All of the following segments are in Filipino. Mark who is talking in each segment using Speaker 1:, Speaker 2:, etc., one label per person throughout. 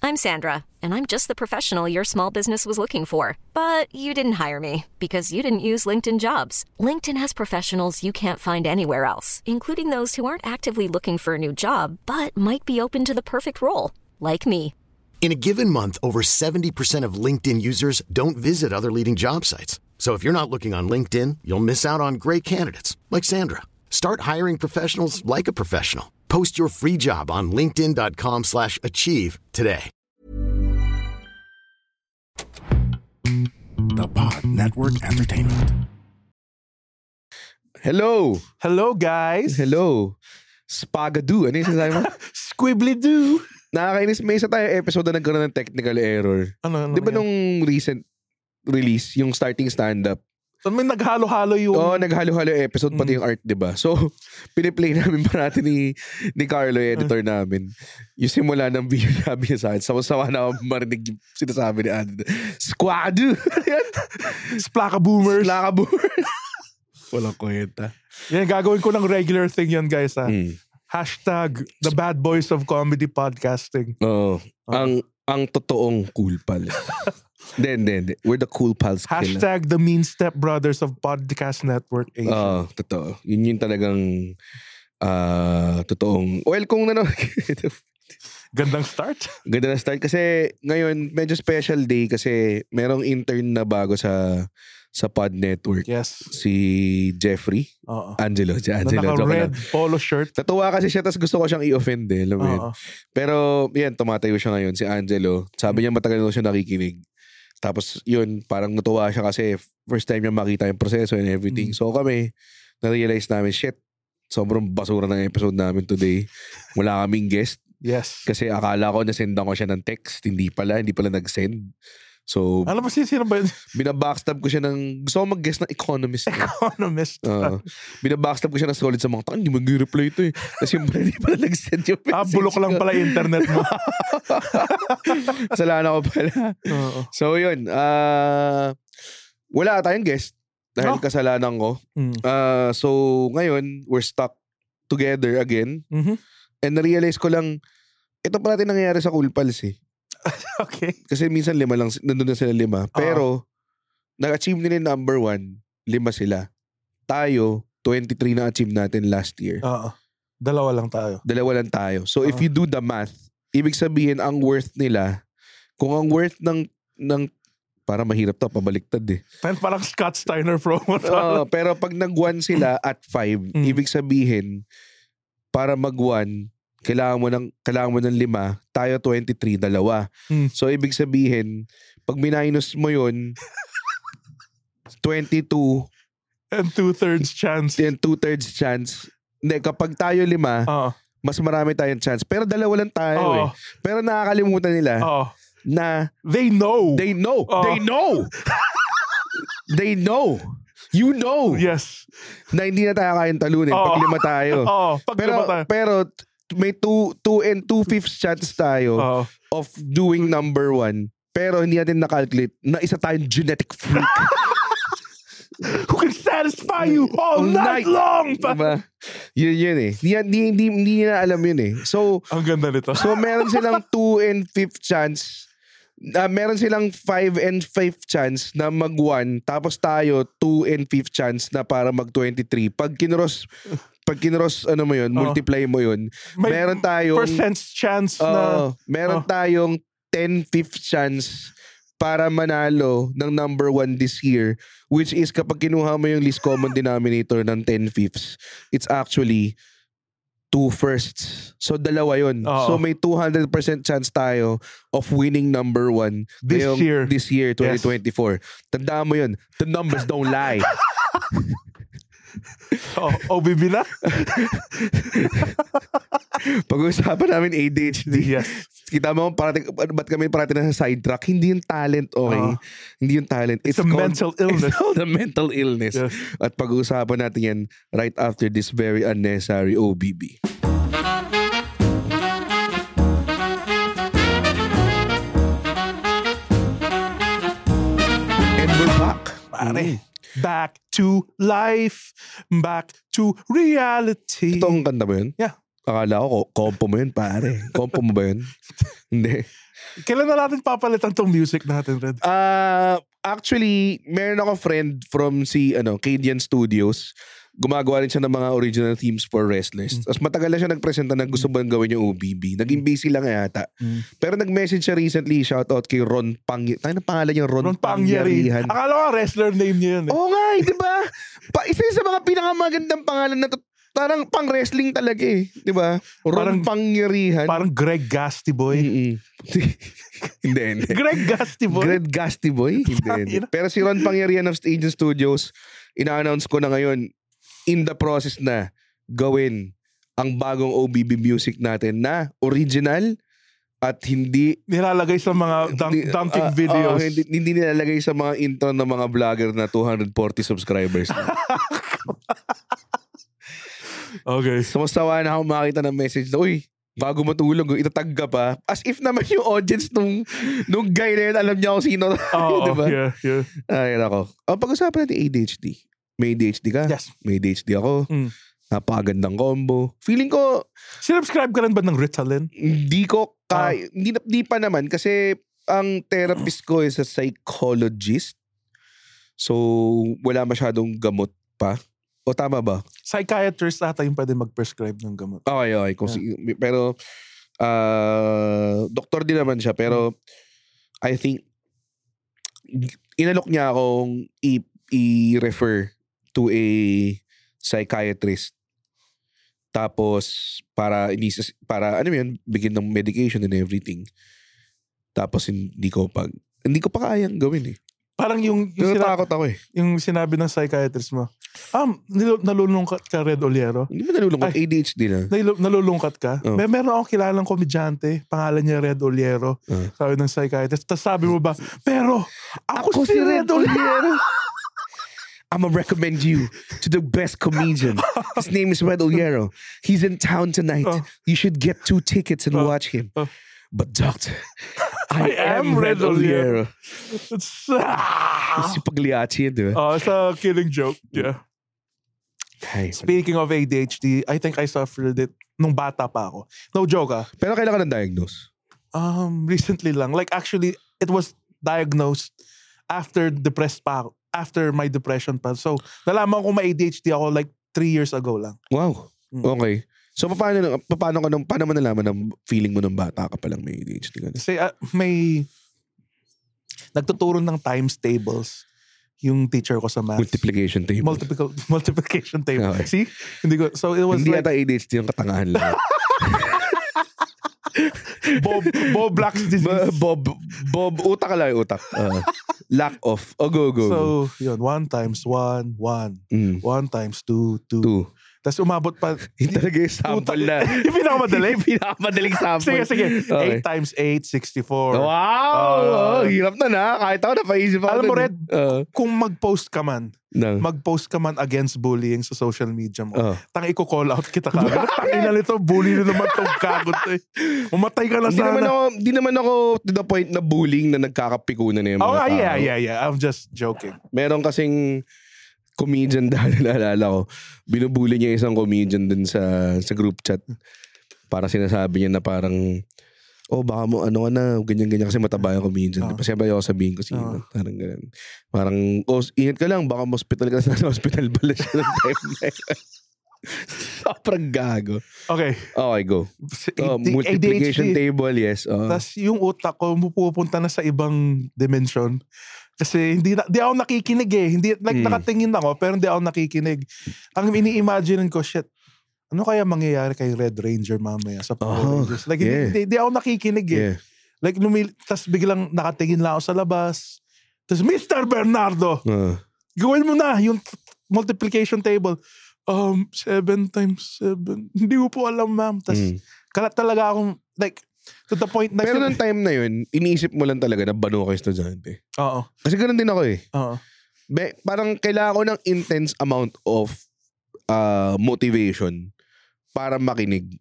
Speaker 1: I'm Sandra, and I'm just the professional your small business was looking for. But you didn't hire me because you didn't use LinkedIn Jobs. LinkedIn has professionals you can't find anywhere else, including those who aren't actively looking for a new job, but might be open to the perfect role, like me.
Speaker 2: In a given month, over 70% of LinkedIn users don't visit other leading job sites. So if you're not looking on LinkedIn, you'll miss out on great candidates like Sandra. Start hiring professionals like a professional. Post your free job on linkedin.com/achieve today.
Speaker 3: The Pod Network Entertainment.
Speaker 4: Hello!
Speaker 5: Hello, guys!
Speaker 4: Hello! Spagadu. Ano yung sinasabi mo?
Speaker 5: Squibbly-doo!
Speaker 4: Nakakainis. May isa tayong episode na nagkaroon ng technical error.
Speaker 5: Ano
Speaker 4: Di ba
Speaker 5: yan?
Speaker 4: nung recent release, yung starting stand-up?
Speaker 5: So, may naghalo-halo yung...
Speaker 4: Oo, naghalo-halo yung episode, pati yung art, di ba? So, piniplay namin parati ni Carlo, yung editor namin. Yung simula ng video sabi niya sa akin. Sawa-sawa na ako marinig yung sinasabi ni Andy. Squadu!
Speaker 5: Splaka boomers.
Speaker 4: Splaka boomers. Walang kwenta.
Speaker 5: Yan, gagawin ko ng regular thing yan, guys, ha?
Speaker 4: Mm.
Speaker 5: # the bad boys of comedy podcasting.
Speaker 4: Oo. Ang totoong cool pal. Hindi. We're the cool pals.
Speaker 5: # the mean stepbrothers of podcast network Asia.
Speaker 4: Oo, totoo. Yun yung talagang totoong... Well, kung
Speaker 5: Gandang start.
Speaker 4: Ganda na start kasi ngayon medyo special day kasi merong intern na bago sa Pod Network.
Speaker 5: Yes.
Speaker 4: Si Jeffrey.
Speaker 5: Oo.
Speaker 4: Angelo.
Speaker 5: Naka-red polo shirt.
Speaker 4: Natuwa kasi siya tapos gusto ko siyang i-offend eh. Alam mo yun? Pero yan, tumatayo siya ngayon. Si Angelo. Sabi niya matagal na siya nakikinig. Tapos yun, parang natuwa siya kasi first time niya makita yung proseso and everything. So kami, na-realize namin, shit, sobrang basura ng episode namin today. Wala kaming guest.
Speaker 5: Yes.
Speaker 4: Kasi akala ko nasendan ko siya ng text. Hindi pala nag-send. So,
Speaker 5: alam mo sino ba yun?
Speaker 4: Binabackstab ko siya ng... Gusto ko mag-guess ng economist.
Speaker 5: Economist.
Speaker 4: Binabackstab ko siya ng solid sa mga hindi mag-reply ito eh. Kasi hindi pala nag-send yung message.
Speaker 5: Bulok lang pala internet mo.
Speaker 4: Kasalanan ko pala. So, yun. Wala tayong guest. Dahil kasalanan ko. So, ngayon, we're stuck together again.
Speaker 5: Mm-hmm.
Speaker 4: And na-realize ko lang, ito pala nangyayari sa Cool Pals eh.
Speaker 5: Okay.
Speaker 4: Kasi minsan 5 lang, nandun na sila 5. Pero, nag-achieve nila yung number 1, 5 sila. Tayo, 23 na achieve natin last year.
Speaker 5: Dalawa lang tayo.
Speaker 4: So, if you do the math, ibig sabihin, ang worth nila, kung ang worth ng para mahirap to, pabaliktad eh.
Speaker 5: Parang Scott Steiner promo.
Speaker 4: Pero pag nag-1 sila at 5, ibig sabihin, para mag-1, kailangan mo ng 5, tayo 23, 2. So, ibig sabihin, pag minus mo yun, 22
Speaker 5: and 2/3 chance.
Speaker 4: And 2/3 chance. Hindi, kapag tayo 5, mas marami tayong chance. Pero 2 lang tayo eh. Pero nakakalimutan nila na
Speaker 5: They know.
Speaker 4: They know. You know.
Speaker 5: Yes.
Speaker 4: Na hindi na tayo kayang talunin pag 5 tayo. Pero may 2 and 2/5 chance tayo of doing number 1. Pero hindi natin na-calculate na isa tayong genetic freak.
Speaker 5: Who can satisfy you all night long?
Speaker 4: Diba? Yun eh. Hindi na alam yun eh. So,
Speaker 5: ang ganda nito.
Speaker 4: So, meron silang 2 and 5 chance. Meron silang 5 and 5 chance na mag-1. Tapos tayo, 2 and 5 chance na para mag-23. Pag kinuros ano mo yun, multiply mo yun. Meron tayong
Speaker 5: percent chance na
Speaker 4: meron tayong 10/5 chance para manalo ng number 1 this year, which is kapag kinuha mo yung least common denominator ng 10/5, it's actually 2 firsts. So 2 yun. So may 200% chance tayo of winning number 1
Speaker 5: this year
Speaker 4: 2024. Tandaan mo yun. The numbers don't lie.
Speaker 5: OBB na?
Speaker 4: Pag-uusapan namin ADHD.
Speaker 5: Yes.
Speaker 4: Kita mo, ba't kami parating na sa sidetrack? Hindi yung talent, okay? Hindi yung talent.
Speaker 5: It's a mental illness.
Speaker 4: It's called a mental illness. Yes. At pag-uusapan natin yan right after this very unnecessary OBB. And we're back.
Speaker 5: Pare. Back to life. Back to reality.
Speaker 4: Itong kanta mo yun?
Speaker 5: Yeah.
Speaker 4: Akala ko, kompo mo yun, pare. Kompo mo ba yun? Hindi.
Speaker 5: Kailan na natin papalitan tong music natin, Red?
Speaker 4: Actually, meron ako friend from Cadian Studios. Gumagawa rin siya ng mga original themes for wrestlers. Tapos matagal na siya nagpresenta na gusto ba gawin yung OBB. Naging busy lang yata. Pero nag-message siya recently, shoutout kay Ron Tayo na pangalan niya, Ron Pangyarihan.
Speaker 5: Akala ko wrestler name niya yun.
Speaker 4: Oo nga, di ba? Isa sa mga pinakamagandang pangalan na parang pang-wrestling talaga di ba? Ron Pangyarihan.
Speaker 5: Parang Greg Gasty Boy.
Speaker 4: Hindi.
Speaker 5: Greg Gasty Boy?
Speaker 4: Greg Gasty Boy? Hindi. Pero si Ron Pangyarihan of Cadian Studios, ina-announce ko na ngayon, in the process na gawin ang bagong OBB music natin na original at hindi
Speaker 5: nilalagay sa mga dunking videos.
Speaker 4: Hindi nilalagay sa mga intro ng mga vlogger na 240 subscribers.
Speaker 5: Okay.
Speaker 4: Samastawa na ako makita ng message na, uy, bago matulog, itatag ka pa. As if naman yung audience nung guy na yun, alam niya kung sino. Diba?
Speaker 5: Yeah.
Speaker 4: Ay, nako. Pag-usapan natin ADHD. May ADHD ka?
Speaker 5: Yes.
Speaker 4: May ADHD ako. Napakagandang combo. Feeling ko...
Speaker 5: Sinubscribe ka rin ba ng Ritalin?
Speaker 4: Hindi ko hindi pa naman kasi ang therapist ko is a psychologist. So, wala masyadong gamot pa. O tama ba?
Speaker 5: Psychiatrist ata yung pwede mag-prescribe ng gamot.
Speaker 4: Okay. Pero, doktor din naman siya. Pero, I think, inalok niya akong i-refer to a psychiatrist. Tapos, para bigyan ng medication and everything. Tapos, hindi ko pa kayang gawin
Speaker 5: Parang yung
Speaker 4: natakot ako
Speaker 5: yung sinabi ng psychiatrist mo, nalulungkat ka, Red Oliero?
Speaker 4: Hindi mo nalulungkat, ADHD na.
Speaker 5: Nalulungkat ka? Meron akong kilalang komedyante, pangalan niya Red Oliero. Sabi ng psychiatrist. Tapos sabi mo ba, pero ako si Red Oliero.
Speaker 4: I'm gonna recommend you to the best comedian. His name is Red Oliero. He's in town tonight. You should get 2 tickets and watch him. But doctor, I am Red Oliero.
Speaker 5: It's
Speaker 4: Pagliacci, di ba?
Speaker 5: it's a killing joke. Yeah.
Speaker 4: Hey,
Speaker 5: Speaking of ADHD, I think I suffered it nung bata pa ako. No joke
Speaker 4: Pero kailan ka na-diagnose?
Speaker 5: Recently lang. Like actually, it was diagnosed after my depression pa. So, nalaman ko may ADHD ako like 3 years ago lang.
Speaker 4: Wow. Okay. So, paano mo nalaman ng feeling mo ng bata ka palang may ADHD ka?
Speaker 5: Kasi may nagtuturo ng times tables yung teacher ko sa math.
Speaker 4: Multiplication table.
Speaker 5: Multiplication table.
Speaker 4: Okay.
Speaker 5: See? So, it was
Speaker 4: hindi
Speaker 5: like...
Speaker 4: yata ADHD yung katangahan lang.
Speaker 5: Bob Black's disease.
Speaker 4: Bob, utak lang yung utak. Lack of. Go.
Speaker 5: So, yun. 1 times 1, 1. 1 times 2, 2. Tapos umabot pa.
Speaker 4: Yung talaga yung sample na.
Speaker 5: Yung
Speaker 4: pinakamadaling sample.
Speaker 5: Sige.
Speaker 4: Okay.
Speaker 5: 8 times 8, 64.
Speaker 4: Wow! Hirap na. Kahit ako napaisip ako.
Speaker 5: Alam mo, Red, kung mag-post ka man against bullying sa social media mo, i-call out kita kagad. Tangina nito, bully na naman itong kagot. Umatay ka na sana.
Speaker 4: Di naman ako to the point na bullying na nagkakapikunan na yung mga tao.
Speaker 5: Yeah. I'm just joking.
Speaker 4: Meron kasing comedian dahil naalala ko, binubuli niya isang comedian dun sa group chat. Para sinasabi niya na parang, baka mo ganyan-ganyan kasi mataba yung comedian. Kasi ayaw sabihin ko sino. Parang ganun. Parang, ingat ka lang, baka hospital ka na hospital pala siya ng time na yun. Sobrang gago.
Speaker 5: Okay,
Speaker 4: go. Multiplication table, yes.
Speaker 5: Tapos yung utak ko pupunta na sa ibang dimension. Kasi hindi ako nakikinig Hindi, nakatingin ako, pero hindi ako nakikinig. Ang ini-imagine ko, shit, ano kaya mangyayari kay Red Ranger mamaya sa Power Rangers? Like, hindi ako nakikinig Like, tas biglang nakatingin lang ako sa labas. Tas, Mr. Bernardo, gawin mo na yung multiplication table. 7 times 7. Hindi ko po alam, ma'am. Tas, kalat talaga akong, like, to the point na...
Speaker 4: Pero nung time na yun, iniisip mo lang talaga na bano ka estudyante.
Speaker 5: Oo.
Speaker 4: Kasi ganun din ako
Speaker 5: Oo.
Speaker 4: Parang kailangan ko ng intense amount of motivation para makinig.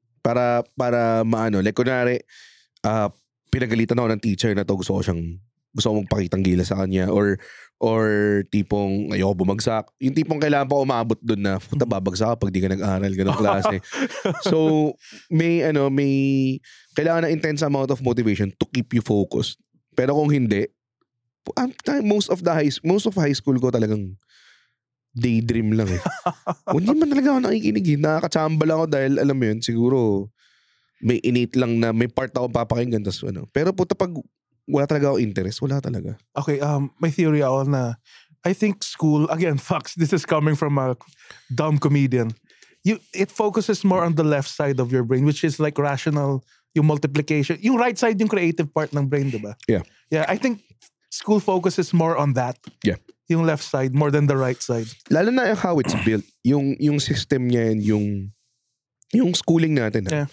Speaker 4: Para maano. Like kunwari, pinagalitan ako ng teacher na to, gusto ko siyang gusto ko magpakitang gila sa kanya or tipong ayoko bumagsak. Yung tipong kailangan pa umabot doon na puta babagsak ka pag di ka nag-aral, ganong klase. So may kailangan ng intense amount of motivation to keep you focused. Pero kung hindi, most of high school ko talagang daydream lang eh. Hindi man talaga ako nakikinig. Nakakatsamba lang ako dahil alam mo yun, siguro may innate lang na may part ako papakinggan. Tas, Pero puta pag wala talaga ako interest, wala talaga.
Speaker 5: Okay, may theory ako na I think school, again, fucks, this is coming from a dumb comedian. It focuses more on the left side of your brain, which is like rational, yung multiplication. Yung right side, yung creative part ng brain, diba?
Speaker 4: Yeah.
Speaker 5: Yeah, I think school focuses more on that.
Speaker 4: Yeah.
Speaker 5: Yung left side, more than the right side.
Speaker 4: Lalo na how it's built. Yung system niya, yung schooling natin.
Speaker 5: Yeah.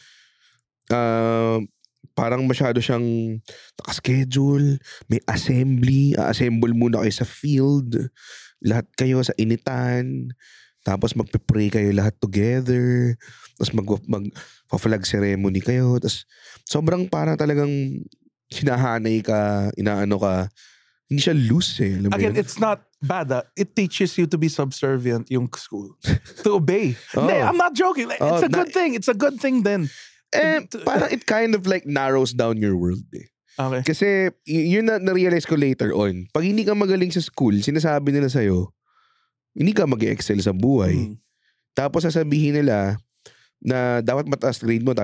Speaker 4: Parang masyado siyang nakaschedule, may assembly, assemble muna kayo sa field, lahat kayo sa initan, tapos magpe-pray kayo lahat together, tapos mag-flag ceremony kayo, tapos sobrang parang talagang hinahanay ka, inaano ka, hindi siya loose eh.
Speaker 5: Again, it's not bad. It teaches you to be subservient yung school. To obey. Hindi, I'm not joking. It's a good thing. It's a good thing then.
Speaker 4: Parang it kind of like narrows down your world eh.
Speaker 5: Okay.
Speaker 4: Kasi yun na-realize ko later on. Pag hindi ka magaling sa school, sinasabi nila sa'yo, hindi ka mag-excel sa buhay. Tapos sasabihin nila na dapat mataas grade mo,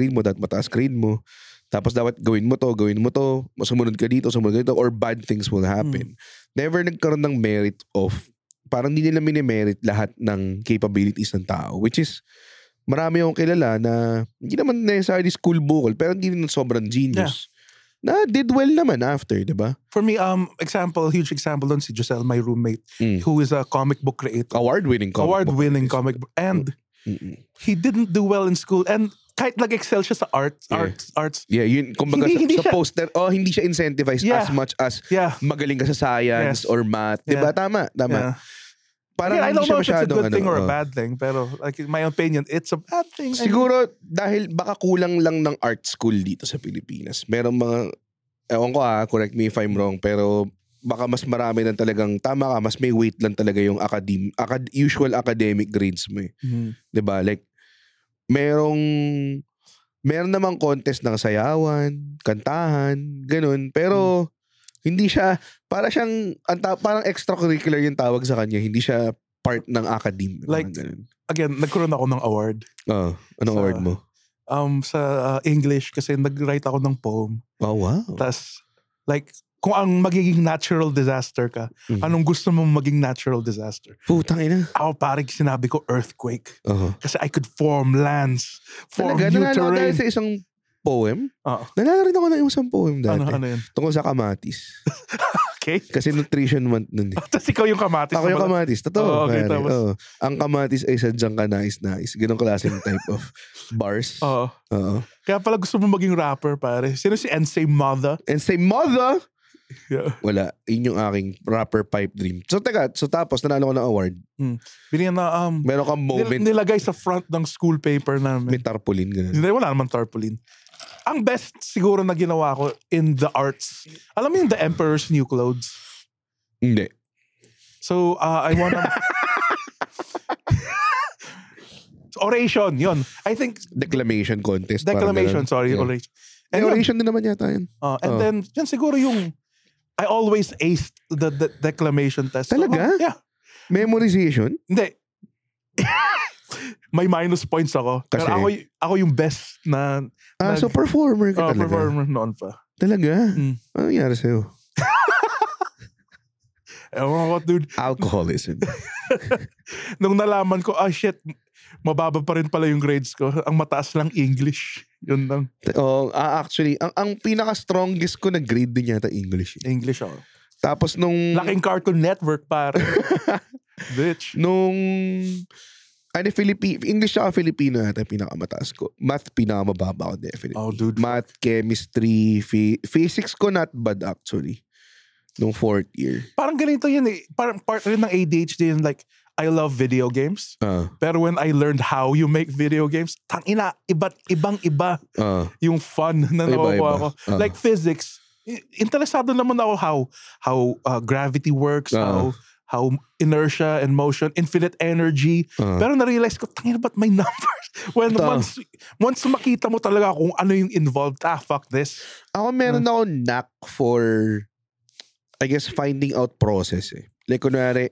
Speaker 4: tapos dapat gawin mo to, sumunod ka dito, or bad things will happen. Never nagkaroon ng merit of, parang hindi nila minimerit lahat ng capabilities ng tao, which is, marami akong kilala na hindi naman necessarily school bukol pero hindi rin sobrang genius. Yeah. Na did well naman after, diba?
Speaker 5: For me, huge example doon si Giselle, my roommate, who is a comic book creator.
Speaker 4: Award-winning comic book.
Speaker 5: And he didn't do well in school. And kahit nag-excel siya sa arts.
Speaker 4: Yeah, yun, kumbaga
Speaker 5: hindi
Speaker 4: sa poster, hindi siya incentivized as much as magaling ka sa science or math. Diba? Tama.
Speaker 5: Yeah.
Speaker 4: Parang
Speaker 5: I don't know if it's a good thing or a
Speaker 4: ano.
Speaker 5: bad thing, pero like in my opinion, it's a bad thing.
Speaker 4: Siguro dahil baka kulang lang ng art school dito sa Pilipinas. Merong mga, ewan ko correct me if I'm wrong, pero baka mas marami lang talagang, tama ka, mas may weight lang talaga yung usual academic grades mo eh. Diba? Like, meron namang contest ng sayawan, kantahan, ganun. Pero, hindi siya, parang extracurricular yung tawag sa kanya. Hindi siya part ng academe.
Speaker 5: Like, again, nagkaroon ako ng award.
Speaker 4: Anong award mo?
Speaker 5: Sa English, kasi nag-write ako ng poem.
Speaker 4: Oh, wow.
Speaker 5: Tas, like, kung ang magiging natural disaster ka, anong gusto mong maging natural disaster?
Speaker 4: Putang ina.
Speaker 5: Ako parang sinabi ko earthquake. Kasi I could form lands, form new
Speaker 4: terrain.
Speaker 5: terrain.
Speaker 4: Sa isang poem? Nalala rin ako ng isang poem dati.
Speaker 5: Ano yun?
Speaker 4: Tungkol sa kamatis.
Speaker 5: Okay.
Speaker 4: Kasi nutrition month nun eh.
Speaker 5: Tapos ikaw yung kamatis.
Speaker 4: Ako yung kamatis. Totoo.
Speaker 5: Okay, tapos.
Speaker 4: Ang kamatis ay sadyang kanais-nais. Ganong klaseng type of bars. Oo.
Speaker 5: Kaya pala gusto mo maging rapper, pare. Sino si Ensay Mother?
Speaker 4: Ensay Mother?
Speaker 5: Yeah.
Speaker 4: Wala. Yun yung aking rapper pipe dream. So tapos nanalo ko ng award.
Speaker 5: Binigyan na
Speaker 4: meron kang moment.
Speaker 5: Nilagay sa front ng school paper namin.
Speaker 4: May tarpaulin ganun.
Speaker 5: Hindi, wala naman tarpaulin. Ang best siguro na ginawa ko in the arts. Alam mo yung The Emperor's New Clothes?
Speaker 4: Hindi.
Speaker 5: So, I wanna... Oration, yun. I think...
Speaker 4: Declamation contest.
Speaker 5: Declamation, sorry.
Speaker 4: Yeah.
Speaker 5: Oration.
Speaker 4: And oration din naman yata yun.
Speaker 5: And then, yan siguro yung... I always aced the declamation test.
Speaker 4: Talaga?
Speaker 5: So, yeah.
Speaker 4: Memorization?
Speaker 5: Hindi. May minus points ako.
Speaker 4: Kasi,
Speaker 5: pero ako yung best na...
Speaker 4: so performer ka talaga?
Speaker 5: Performer noon pa.
Speaker 4: Talaga? Ano nangyari sa'yo?
Speaker 5: Ewan ko, dude.
Speaker 4: Alcoholism.
Speaker 5: Nung nalaman ko, shit, mababa pa rin pala yung grades ko. Ang mataas lang English. Yun lang.
Speaker 4: Actually, ang pinaka-strongest ko na grade din yata English.
Speaker 5: English ako.
Speaker 4: Tapos nung...
Speaker 5: Laking Cartoon Network, pare. Bitch.
Speaker 4: Nung... English at Filipino yata pinakamataas ko. Math pinakamababa ko definitely.
Speaker 5: Oh, dude.
Speaker 4: Math, chemistry, physics ko not bad actually. Nung 4th year.
Speaker 5: Parang ganito yun eh. Parang part rin ng ADHD yun, like, I love video games. Pero when I learned how you make video games, tangina, ibang-iba yung fun na nakukuha ko. Like physics, interesado naman ako how gravity works, how inertia and motion, infinite energy. Pero na-realize ko, tangina ba't may numbers? When once makita mo talaga kung ano yung involved, fuck this.
Speaker 4: Ako meron ako knack for, I guess, finding out process eh. Like, kunwari,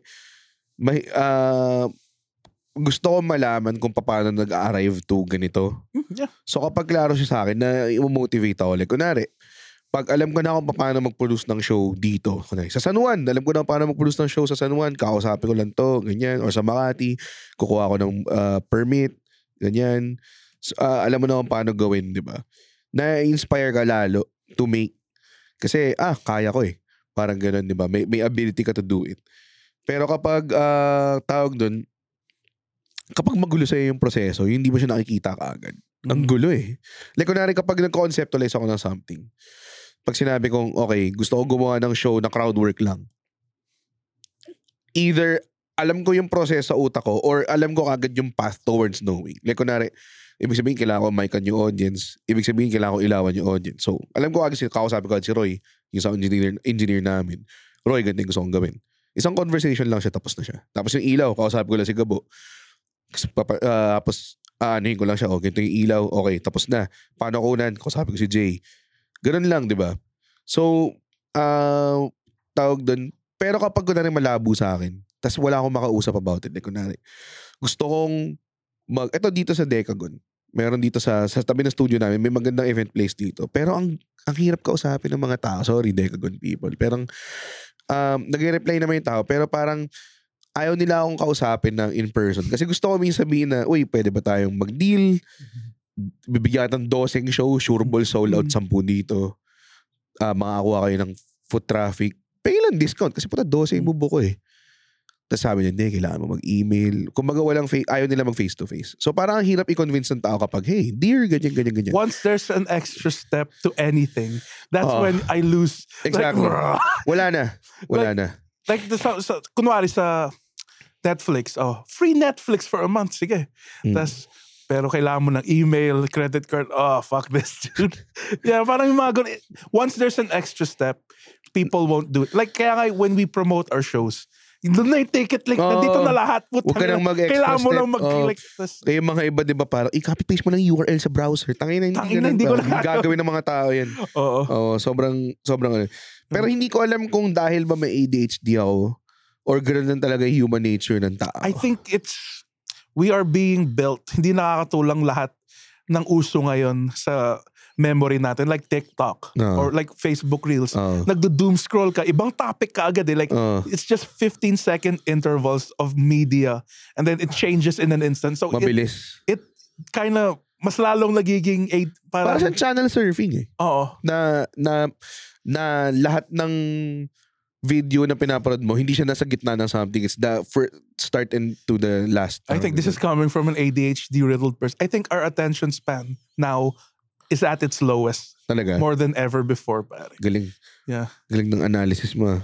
Speaker 4: gusto ko malaman kung paano nag-arrive to ganito.
Speaker 5: Yeah.
Speaker 4: So kapag klaro siya sa akin, na i-motivate ako. Like, kunwari, pag alam ko na kung paano mag-produce ng show dito, kunwari, sa San Juan, alam ko na paano mag-produce ng show sa San Juan, kakausapin ko lang to, ganyan. Or sa Makati, kukuha ko ng permit, ganyan. So, alam mo na kung paano gawin, di ba? Na-inspire ka lalo to make. Kasi, kaya ko eh. Parang ganun, di ba? May ability ka to do it. Pero kapag, tawag dun, kapag magulo sa'yo yung proseso, hindi mo siya nakikita kaagad. Ang gulo eh. Like, kunwari kapag nag-conceptualize ako ng something, pag sinabi kong, okay, gusto ko gumawa ng show na crowd work lang. Either, alam ko yung proseso sa utak ko, or alam ko agad yung path towards knowing. Like, kunwari, ibig sabihin, kailangan ko mic-an yung audience. Ibig sabihin, kailangan ko ilawan yung audience. So, alam ko agad, kakausapin ko agad si Roy, yung sound engineer namin. Roy, ganito yung gusto kong gawin. Isang conversation lang siya, tapos na siya. Tapos yung ilaw, kausapin ko lang si Gabo. Tapos, anuhin ko lang siya, okay, ito yung ilaw, okay, tapos na. Paano ko unan? Kausapin ko si Jay. Ganun lang, di ba? So, tawag doon. Pero kapag kunwari malabo sa akin, tas wala akong makausap about it, like kunwari, gusto kong ito dito sa Decagon, meron dito sa tabi ng studio namin, may magandang event place dito. Pero ang hirap kausapin ng mga tao. Sorry, Decagon people. Pero nag-reply naman yung tao, pero parang ayaw nila akong kausapin ng in-person. Kasi gusto ko minsan sabihin na, uy, pwede ba tayong mag-deal? Bibigyan ng 12 show, sure ball sold out 10 dito. Makakuha kayo ng foot traffic. Pay lang discount kasi puta 12 yung bubo ko eh. Tapos sabi niya, hindi, kailangan mo mag-email. Kumbaga ayaw nila mag-face-to-face. So parang ang hirap i-convince ng tao kapag, hey, dear, ganyan.
Speaker 5: Once there's an extra step to anything, that's when I lose.
Speaker 4: Exactly.
Speaker 5: Like,
Speaker 4: Wala na.
Speaker 5: Like, kunwari sa Netflix, free Netflix for a month, sige. Pero kailangan mo ng email, credit card, fuck this, dude. Yeah, parang yung mga ganun. Once there's an extra step, people won't do it. Like, kaya nga when we promote our shows, doon na yung ticket, like, nandito na lahat.
Speaker 4: Huwag ka nang mag-extra
Speaker 5: kailangan mo
Speaker 4: step.
Speaker 5: lang mag-click.
Speaker 4: Kaya mga iba, di ba, parang, i-copy-paste mo lang yung URL sa browser. Tangina, hindi ko lang gagawin ng mga tao yan. Oo. Sobrang ano. Pero hindi ko alam kung dahil ba may ADHD ako, or ganoon lang talaga yung human nature ng tao.
Speaker 5: I think we are being built. Hindi nakakatulang lahat ng uso ngayon sa memory natin. Like TikTok or like Facebook Reels. Nagdo-doom scroll ka. Ibang topic ka agad eh. Like, it's just 15-second intervals of media. And then it changes in an instant. So
Speaker 4: mabilis.
Speaker 5: It kind of, mas lalong nagiging
Speaker 4: para sa channel surfing eh.
Speaker 5: Oo.
Speaker 4: Na lahat ng video na pinaparod mo, hindi siya nasa gitna ng something. It's the first start and to the last.
Speaker 5: I think this is coming from an ADHD-riddled person. I think our attention span now is at its lowest.
Speaker 4: Talaga?
Speaker 5: More than ever before, pare.
Speaker 4: Galing.
Speaker 5: Yeah.
Speaker 4: Galing ng analysis mo.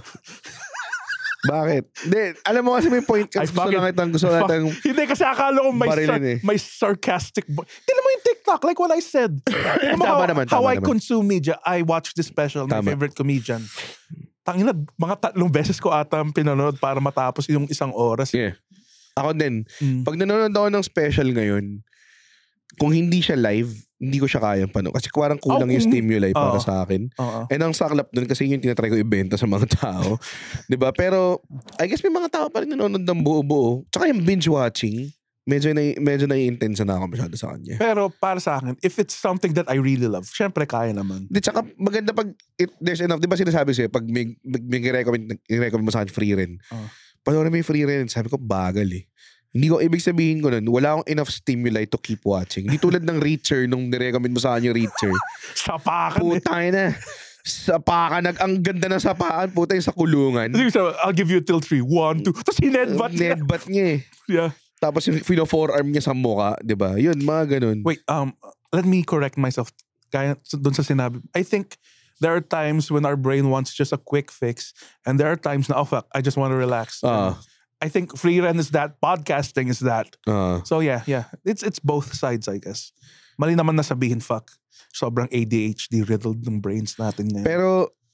Speaker 4: Bakit? Hindi, alam mo kasi may point ka. Gusto lang kitang
Speaker 5: hindi kasi akala ko may sarcastic Tignan mo yung TikTok, like what I said.
Speaker 4: Tama naman.
Speaker 5: How I consume media. I watch this special, my favorite comedian. Tangina, mga 3 beses ko ata pinanood para matapos yung 1 oras.
Speaker 4: Yeah. Ako din. Pag nanonood ako ng special ngayon, kung hindi siya live, hindi ko siya kayang panood. Kasi parang kulang yung stimuli para sa akin. And ang saklap dun, kasi yung tinatry ko ibenta sa mga tao. Diba? Pero, I guess may mga tao pa rin nanonood ng buo-buo. Tsaka yung binge-watching, medyo nai-intense na ako masyado sa kanya.
Speaker 5: Pero para sa akin, if it's something that I really love, syempre kaya naman.
Speaker 4: Di, tsaka maganda pag there's enough. Di ba sinasabi sa'yo, pag may recommend mo sa akin free rin. Panoorin mo yung free rin, sabi ko, bagal eh. Hindi ko, ibig sabihin ko nun, wala akong enough stimuli to keep watching. Hindi tulad ng Reacher, nung nirecommend mo sa akin yung Reacher.
Speaker 5: Sapakan eh.
Speaker 4: Putay na. Sapakan, ang ganda ng sapaan, putay sa kulungan.
Speaker 5: I'll give you till 3. 1, 2. Tapos
Speaker 4: hinedbat niya eh.
Speaker 5: Yeah.
Speaker 4: Tapos yung forearm niya sa mukha, di ba? Yun, mga ganun.
Speaker 5: Wait, let me correct myself. Kaya dun sa sinabi. I think there are times when our brain wants just a quick fix, and there are times na, fuck, I just want to relax. I think free run is that, podcasting is that. So yeah. It's both sides, I guess. Mali naman na sabihin, fuck. Sobrang ADHD riddled ng brains natin ngayon.
Speaker 4: Pero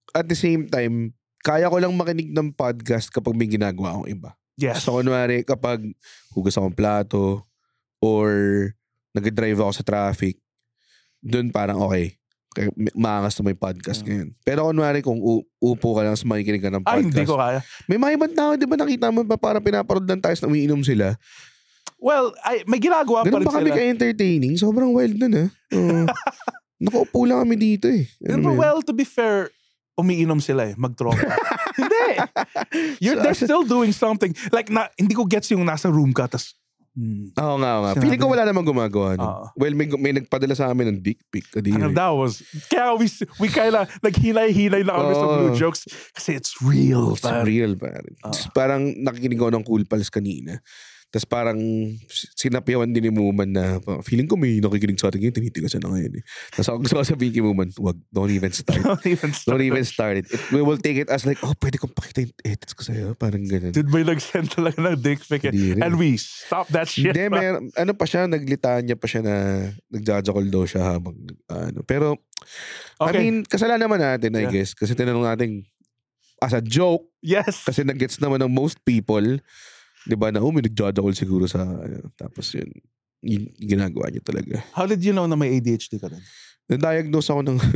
Speaker 4: at the same time, kaya ko lang makinig ng podcast kapag may ginagawa akong iba.
Speaker 5: Yes.
Speaker 4: So, kunwari, kapag hugas akong plato or nag-drive ako sa traffic, dun parang okay. Kaya maangas na may podcast ngayon. Pero kunwari, kung upo ka lang sa makikinig ka ng podcast.
Speaker 5: Ay, hindi ko kaya.
Speaker 4: May mga ibang tao, di ba nakita mo pa parang pinaparod lang tayo na umiinom sila?
Speaker 5: Well, may ginagawa pa
Speaker 4: Ganun
Speaker 5: rin
Speaker 4: ba kami
Speaker 5: sila.
Speaker 4: ka-entertaining? Sobrang wild nun nakaupo lang kami dito eh.
Speaker 5: Well, to be fair, umiinom sila mag-tropa. Hindi. They're still doing something. Like, hindi ko gets yung nasa room ka, tas
Speaker 4: Oo nga. Feeling ko wala namang gumagawa. No? Well, may nagpadala sa amin ng dick pic.
Speaker 5: That was, kaya we kinda, naghilay-hilay na kami sa blue jokes kasi it's real.
Speaker 4: It's real, pare. Parang nakikinig ako ng Cool Pals kanina. Tapos parang sinapiawan din ni Muman na feeling ko may nakikinig sa atin ngayon, tinitigasan na ngayon eh. Tapos ako gusto ko sabihin kay Muman, wag, don't even start. Don't even start it. We will take it as like, pwede kong pakita yung edits ko sa'yo. Parang ganun.
Speaker 5: Did may nag-send talaga ng dick pic and we stop that shit.
Speaker 4: Hindi, ano pa siya, naglitanya pa siya na nagjajakol daw siya habang Pero, okay. I mean, kasalanan naman natin, I guess. Kasi tinanong natin as a joke.
Speaker 5: Yes.
Speaker 4: Kasi nag-gets naman ng most people. Diba na, may nag-judge siguro sa, tapos yun ginagawa niya talaga.
Speaker 5: How did you know na may ADHD ka rin?
Speaker 4: Na-diagnose ako ng,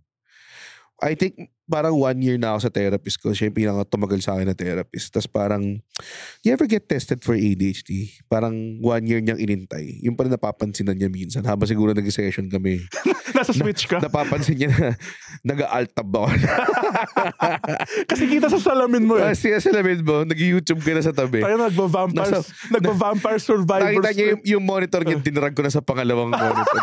Speaker 4: I think, parang 1 year na ako sa therapist ko. Siya yung pinaka-tumagal sa akin na therapist. Tapos parang, you ever get tested for ADHD? Parang 1 year niyang inintay. Yung pala napapansinan niya minsan. Habang siguro nag-session kami.
Speaker 5: Nasa switch ka?
Speaker 4: Napapansin niya na nag-alt-tab ako.
Speaker 5: Kasi kita sa salamin mo eh.
Speaker 4: Kasi sa salamin mo, nag-YouTube ka na sa tabi.
Speaker 5: Tayo nagva-vampire survivors.
Speaker 4: Nakita niya yung monitor niya, dinarag ko na sa pangalawang monitor.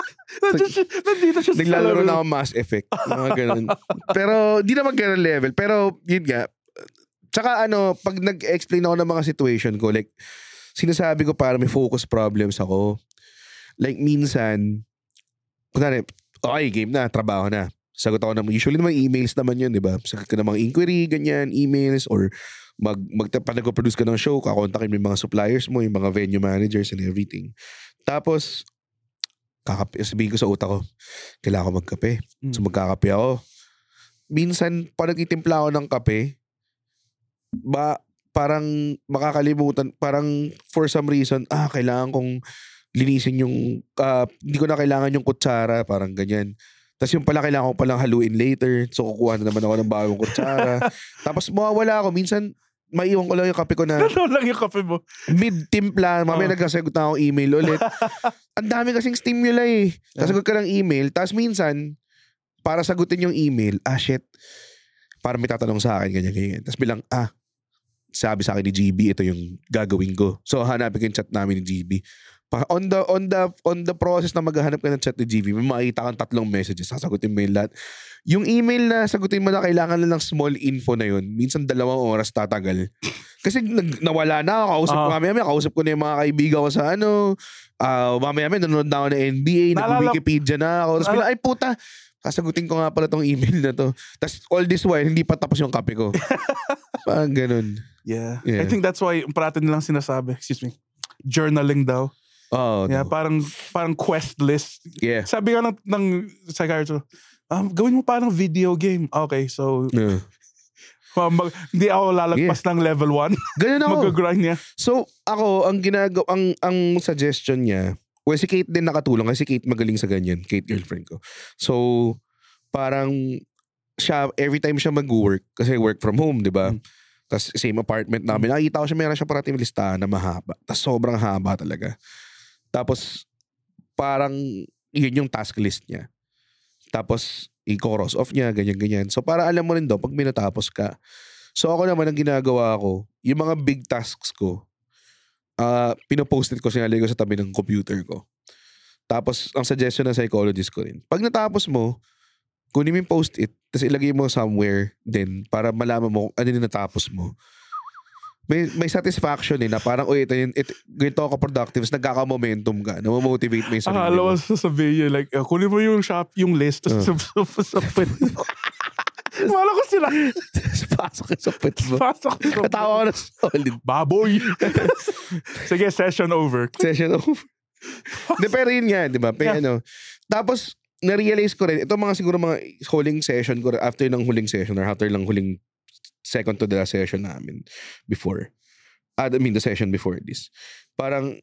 Speaker 5: Nandito siya sa
Speaker 4: naglalaro na ako Mass Effect. Mga ganun. Pero, di naman ganun level. Pero, yun nga. Tsaka pag nag-explain ako ng mga situation ko, like, sinasabi ko para may focus problems ako. Like, minsan, kunwari, okay, game na, trabaho na. Sagot ako naman. Usually naman emails naman yun, di ba? Sagot ka ng mga inquiry, ganyan, emails, or pag nag-produce ka ng show, kakontakin mo yung mga suppliers mo, yung mga venue managers and everything. Tapos, sabihin ko sa utak ko, kailangan ko magkape. So magkakape ako. Minsan, pag nagtitimpla ako ng kape, parang makakalimutan, parang for some reason, kailangan kong linisin yung, hindi ko na kailangan yung kutsara, parang ganyan. Tapos yung pala kailangan ko palang haluin later. So kukuha na naman ako ng bagong kutsara. Tapos mawawala ako. Minsan, maiwan ko lang yung kape ko na.
Speaker 5: Ano lang yung kape mo?
Speaker 4: Mid-timpla. Mamaya nagkasagot na akong email ulit. Ang dami kasing stimuli eh. Kasagot ka ng email. Tapos minsan, para sagutin yung email, shit. Para may tatanong sa akin, ganyan. Tapos bilang, sabi sa akin ni GB, ito yung gagawin ko. So hanapin ko yung chat namin ni GB. On the process na maghahanap ka ng chat ni GB, may makita kang 3 messages. Sasagutin mo yung lahat. Yung email na sagutin mo na kailangan lang ng small info na yun, minsan 2 oras tatagal. Kasi nawala na ako. Kausap ko na yung mga kaibigan ko sa mamaya nanonood na ako ng NBA, nag-Wikipedia na ako. Tapos ay puta, sasagutin ko nga pala tong email na to. Tapos all this while, hindi pa tapos yung kape ko. Parang ganun.
Speaker 5: Yeah. I think that's why parati nilang sinasabi, journaling daw. Yeah, parang quest list.
Speaker 4: Yeah.
Speaker 5: Sabi nga ng psychiatrist, gawin mo parang video game. Okay, so hindi ako lalagpas ng level 1.
Speaker 4: Ganun ako.
Speaker 5: Mag-grind niya.
Speaker 4: So, ako, ang suggestion niya, well, si Kate din nakatulong kasi si Kate magaling sa ganyan. Kate, girlfriend ko. So, parang siya, every time siya mag-work, kasi work from home, di ba? Tapos same apartment namin. Nakita ko siya, meron siya parating listahan na mahaba. Tapos sobrang haba talaga. Tapos, parang yun yung task list niya. Tapos, i-cross off niya, ganyan-ganyan. So, para alam mo rin daw, pag minatapos ka. So, ako naman, ang ginagawa ko, yung mga big tasks ko, pinopost-it ko, sinalay ko sa tabi ng computer ko. Tapos, ang suggestion ng psychologist ko rin, pag natapos mo, kunin mo yung post-it, tapos ilagay mo somewhere din para malaman mo ano yung natapos mo. May satisfaction na parang, ganito ako productive, nagkaka-momentum ka, na-motivate mo yung sarili mo.
Speaker 5: Alam mo, sasabihin yun, like, kunin mo yung list, tapos sa pwede mo. Wala ko sila.
Speaker 4: Pasok sa pwede mo. Katawa ko na solid.
Speaker 5: Baboy. Sige, session over.
Speaker 4: Pero yun nga, di ba? Tapos, na-realize ko rin, ito siguro mga huling session ko, after ng huling session or after lang huling second to the last session namin before. The session before this. Parang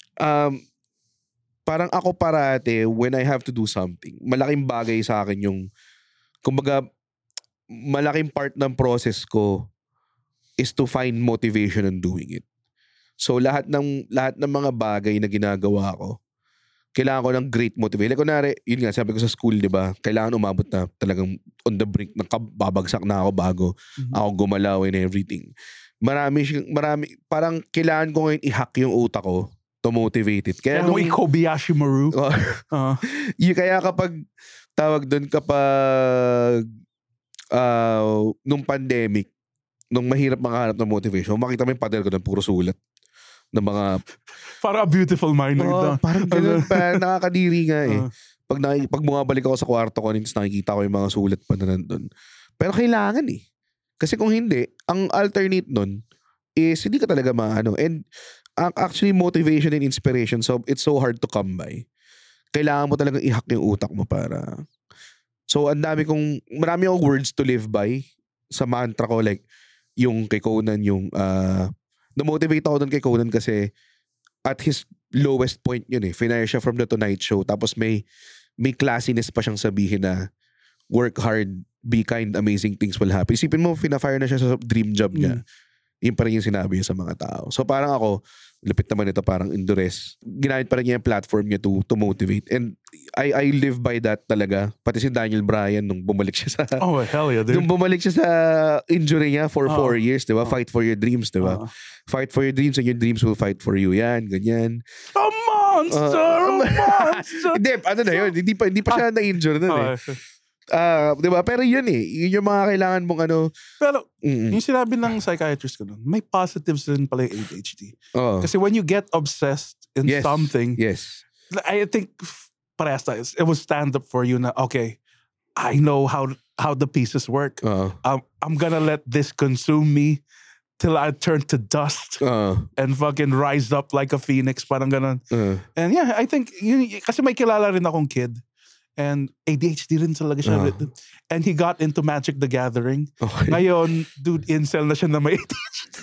Speaker 4: ako parate, when I have to do something, malaking bagay sa akin yung, kumbaga, malaking part ng process ko is to find motivation in doing it. So lahat ng mga bagay na ginagawa ko, kailangan ko ng great motivation. Like kunwari, yun nga, sabi ko sa school, di ba? Kailangan umabot na talagang on the brink, babagsak na ako bago ako gumalaw and everything. Marami, parang kailangan ko ngayon i-hack yung utak ko to motivate it. Kaya
Speaker 5: nung Kobayashi Maru.
Speaker 4: Kaya kapag tawag doon, nung pandemic, nung mahirap makahanap ng motivation, makita mo yung pader ko ng puro sulat ng mga
Speaker 5: para a beautiful mind like that.
Speaker 4: Parang ganun pa, nakakadiri nga eh. Pag bumabalik ako sa kwarto ko, nakikita ko yung mga sulat pa na nandun. Pero kailangan eh. Kasi kung hindi, ang alternate nun is hindi ka talaga maano. And actually motivation and inspiration, so it's so hard to come by. Kailangan mo talagang i-hack yung utak mo para... So marami akong words to live by sa mantra ko, like yung kay Conan, yung na-motivate ako doon kay Conan kasi at his lowest point yun eh. Finire siya from The Tonight Show. Tapos may classiness pa siyang sabihin na work hard, be kind, amazing things will happen. Isipin mo, fina-fire na siya sa dream job niya. Yun pa rin yung sinabi niya sa mga tao. So parang ako, lapit naman ito, parang Indures. Ginamit pa rin niya yung platform niya to motivate. And I live by that talaga. Pati si Daniel Bryan nung bumalik siya sa...
Speaker 5: Oh, hell yeah, dude.
Speaker 4: Nung bumalik siya sa injury niya for 4 years, di ba? Fight for your dreams, di ba? Fight for your dreams and your dreams will fight for you. Yan, ganyan.
Speaker 5: A monster! A monster!
Speaker 4: Hindi, ano na yun? Hindi pa siya na-injure nun eh. Di ba? Pero yun eh. Yun yung mga kailangan mong ano.
Speaker 5: Pero, yung sinabi ng psychiatrist ko nun, may positives din pala yung ADHD. Kasi when you get obsessed in something, I think parehas tayo. It will stand up for you na, okay, I know how the pieces work. I'm gonna let this consume me till I turn to dust and fucking rise up like a phoenix. Parang ganun. And yeah, I think, kasi may kilala rin akong kid. And ADHD rin talaga siya. And he got into Magic the Gathering. Okay. Ngayon, dude, incel na siya na may ADHD.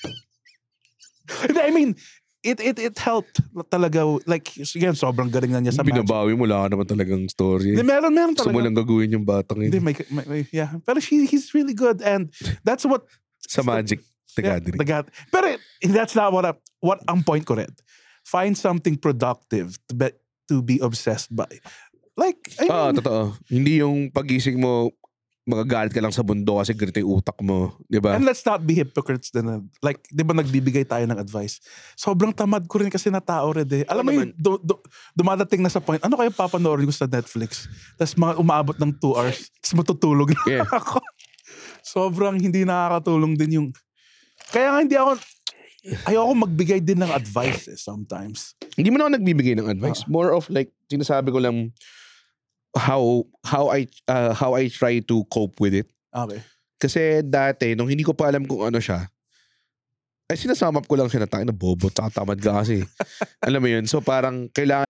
Speaker 5: I mean, it helped talaga. Like, again, sobrang galing na niya sa Magic.
Speaker 4: Binabawi mo, wala ka naman talagang story.
Speaker 5: Meron talaga.
Speaker 4: Gusto mo lang gagawin yung batang yun.
Speaker 5: Yeah. Pero he's really good. And that's what...
Speaker 4: Sa Magic the Gathering.
Speaker 5: Pero that's not what ang point ko rin. Find something productive to be obsessed by. Like, I mean,
Speaker 4: totoo. Hindi yung pagising mo, magagalit ka lang sa mundo kasi ganito yung utak mo. Diba?
Speaker 5: And let's not be hypocrites din. Like, di ba nagbibigay tayo ng advice? Sobrang tamad ko rin kasi na tao rin eh. Alam mo yun, dumadating na sa point, ano kayo papanoorin ko sa Netflix? Tapos umaabot ng 2 hours, tapos matutulog na ako. Sobrang hindi nakakatulong din yung... Kaya nga hindi ako... Ayoko magbigay din ng advice sometimes.
Speaker 4: Hindi mo na ako nagbibigay ng advice. More of like, sinasabi ko lang, how I try to cope with it.
Speaker 5: Okay.
Speaker 4: Kasi dati, nung hindi ko pa alam kung ano siya, ay sinasum up ko lang siya na tayo na bobo, tsaka tamad ka kasi. Alam mo yun? So parang kailangan...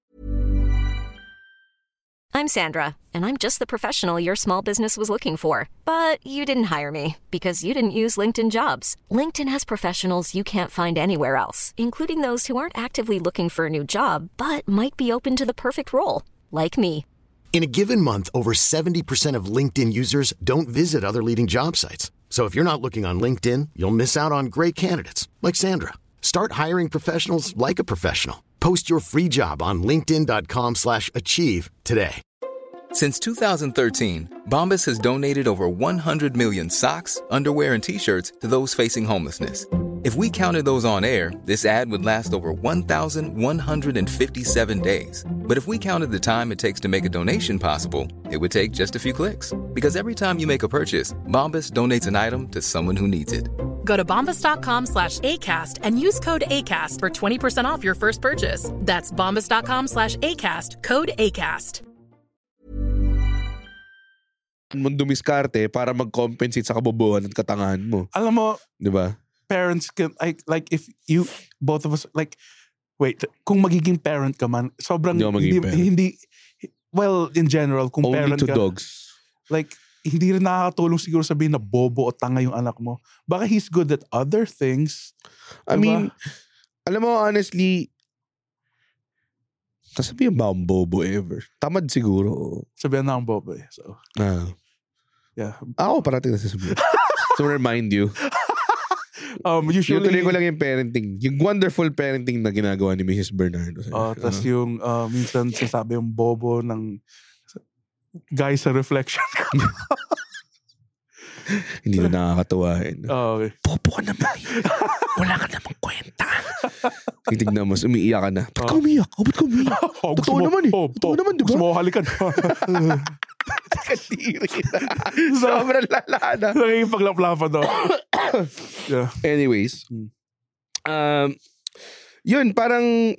Speaker 1: I'm Sandra, and I'm just the professional your small business was looking for. But you didn't hire me because you didn't use LinkedIn Jobs. LinkedIn has professionals you can't find anywhere else, including those who aren't actively looking for a new job, but might be open to the perfect role, like me.
Speaker 2: In a given month, over 70% of LinkedIn users don't visit other leading job sites. So if you're not looking on LinkedIn, you'll miss out on great candidates like Sandra. Start hiring professionals like a professional. Post your free job on linkedin.com/achieve today.
Speaker 6: Since 2013, Bombas has donated over 100 million socks, underwear, and T-shirts to those facing homelessness. If we counted those on air, this ad would last over 1,157 days. But if we counted the time it takes to make a donation possible, it would take just a few clicks. Because every time you make a purchase, Bombas donates an item to someone who needs it.
Speaker 7: Go to bombas.com/ACAST and use code ACAST for 20% off your first purchase. That's bombas.com/ACAST, code ACAST.
Speaker 4: Mong dumiskarte para mag-compensate sa kabobohan at katangahan mo.
Speaker 5: Alam mo,
Speaker 4: di ba?
Speaker 5: Parents can, like if you, both of us, like, wait, kung magiging parent ka man, sobrang, hindi, well, in general, kung
Speaker 4: Only
Speaker 5: parent
Speaker 4: to
Speaker 5: ka,
Speaker 4: dogs.
Speaker 5: like, hindi rin nakakatulong siguro sabihin na bobo o tanga yung anak mo. Baka he's good at other things.
Speaker 4: I mean, alam mo, honestly, sasabihin ba akong bobo ever? Tamad siguro.
Speaker 5: Sabihan na ang bobo eh. So, yeah.
Speaker 4: Ako parating nasasabihin. To remind you.
Speaker 5: Usually,
Speaker 4: Tuloy ko lang yung parenting. Yung wonderful parenting na ginagawa ni Mrs. Bernardo.
Speaker 5: Tapos yung minsan sinasabi yung bobo ng guy sa reflection.
Speaker 4: Hindi na nakakatawa.
Speaker 5: Okay.
Speaker 4: Bobo ka naman. Wala ka namang kwenta. Titignan mo, umiiyak ka na. Ba't ka umiiyak? Ba't ka umiiyak? Totoo naman eh. Totoo naman, di ba?
Speaker 5: Gusto mo halikan.
Speaker 4: Kasiri na. Sobrang lala na.
Speaker 5: Nakikipaglaplapan daw. Yeah.
Speaker 4: Anyways. Yun, parang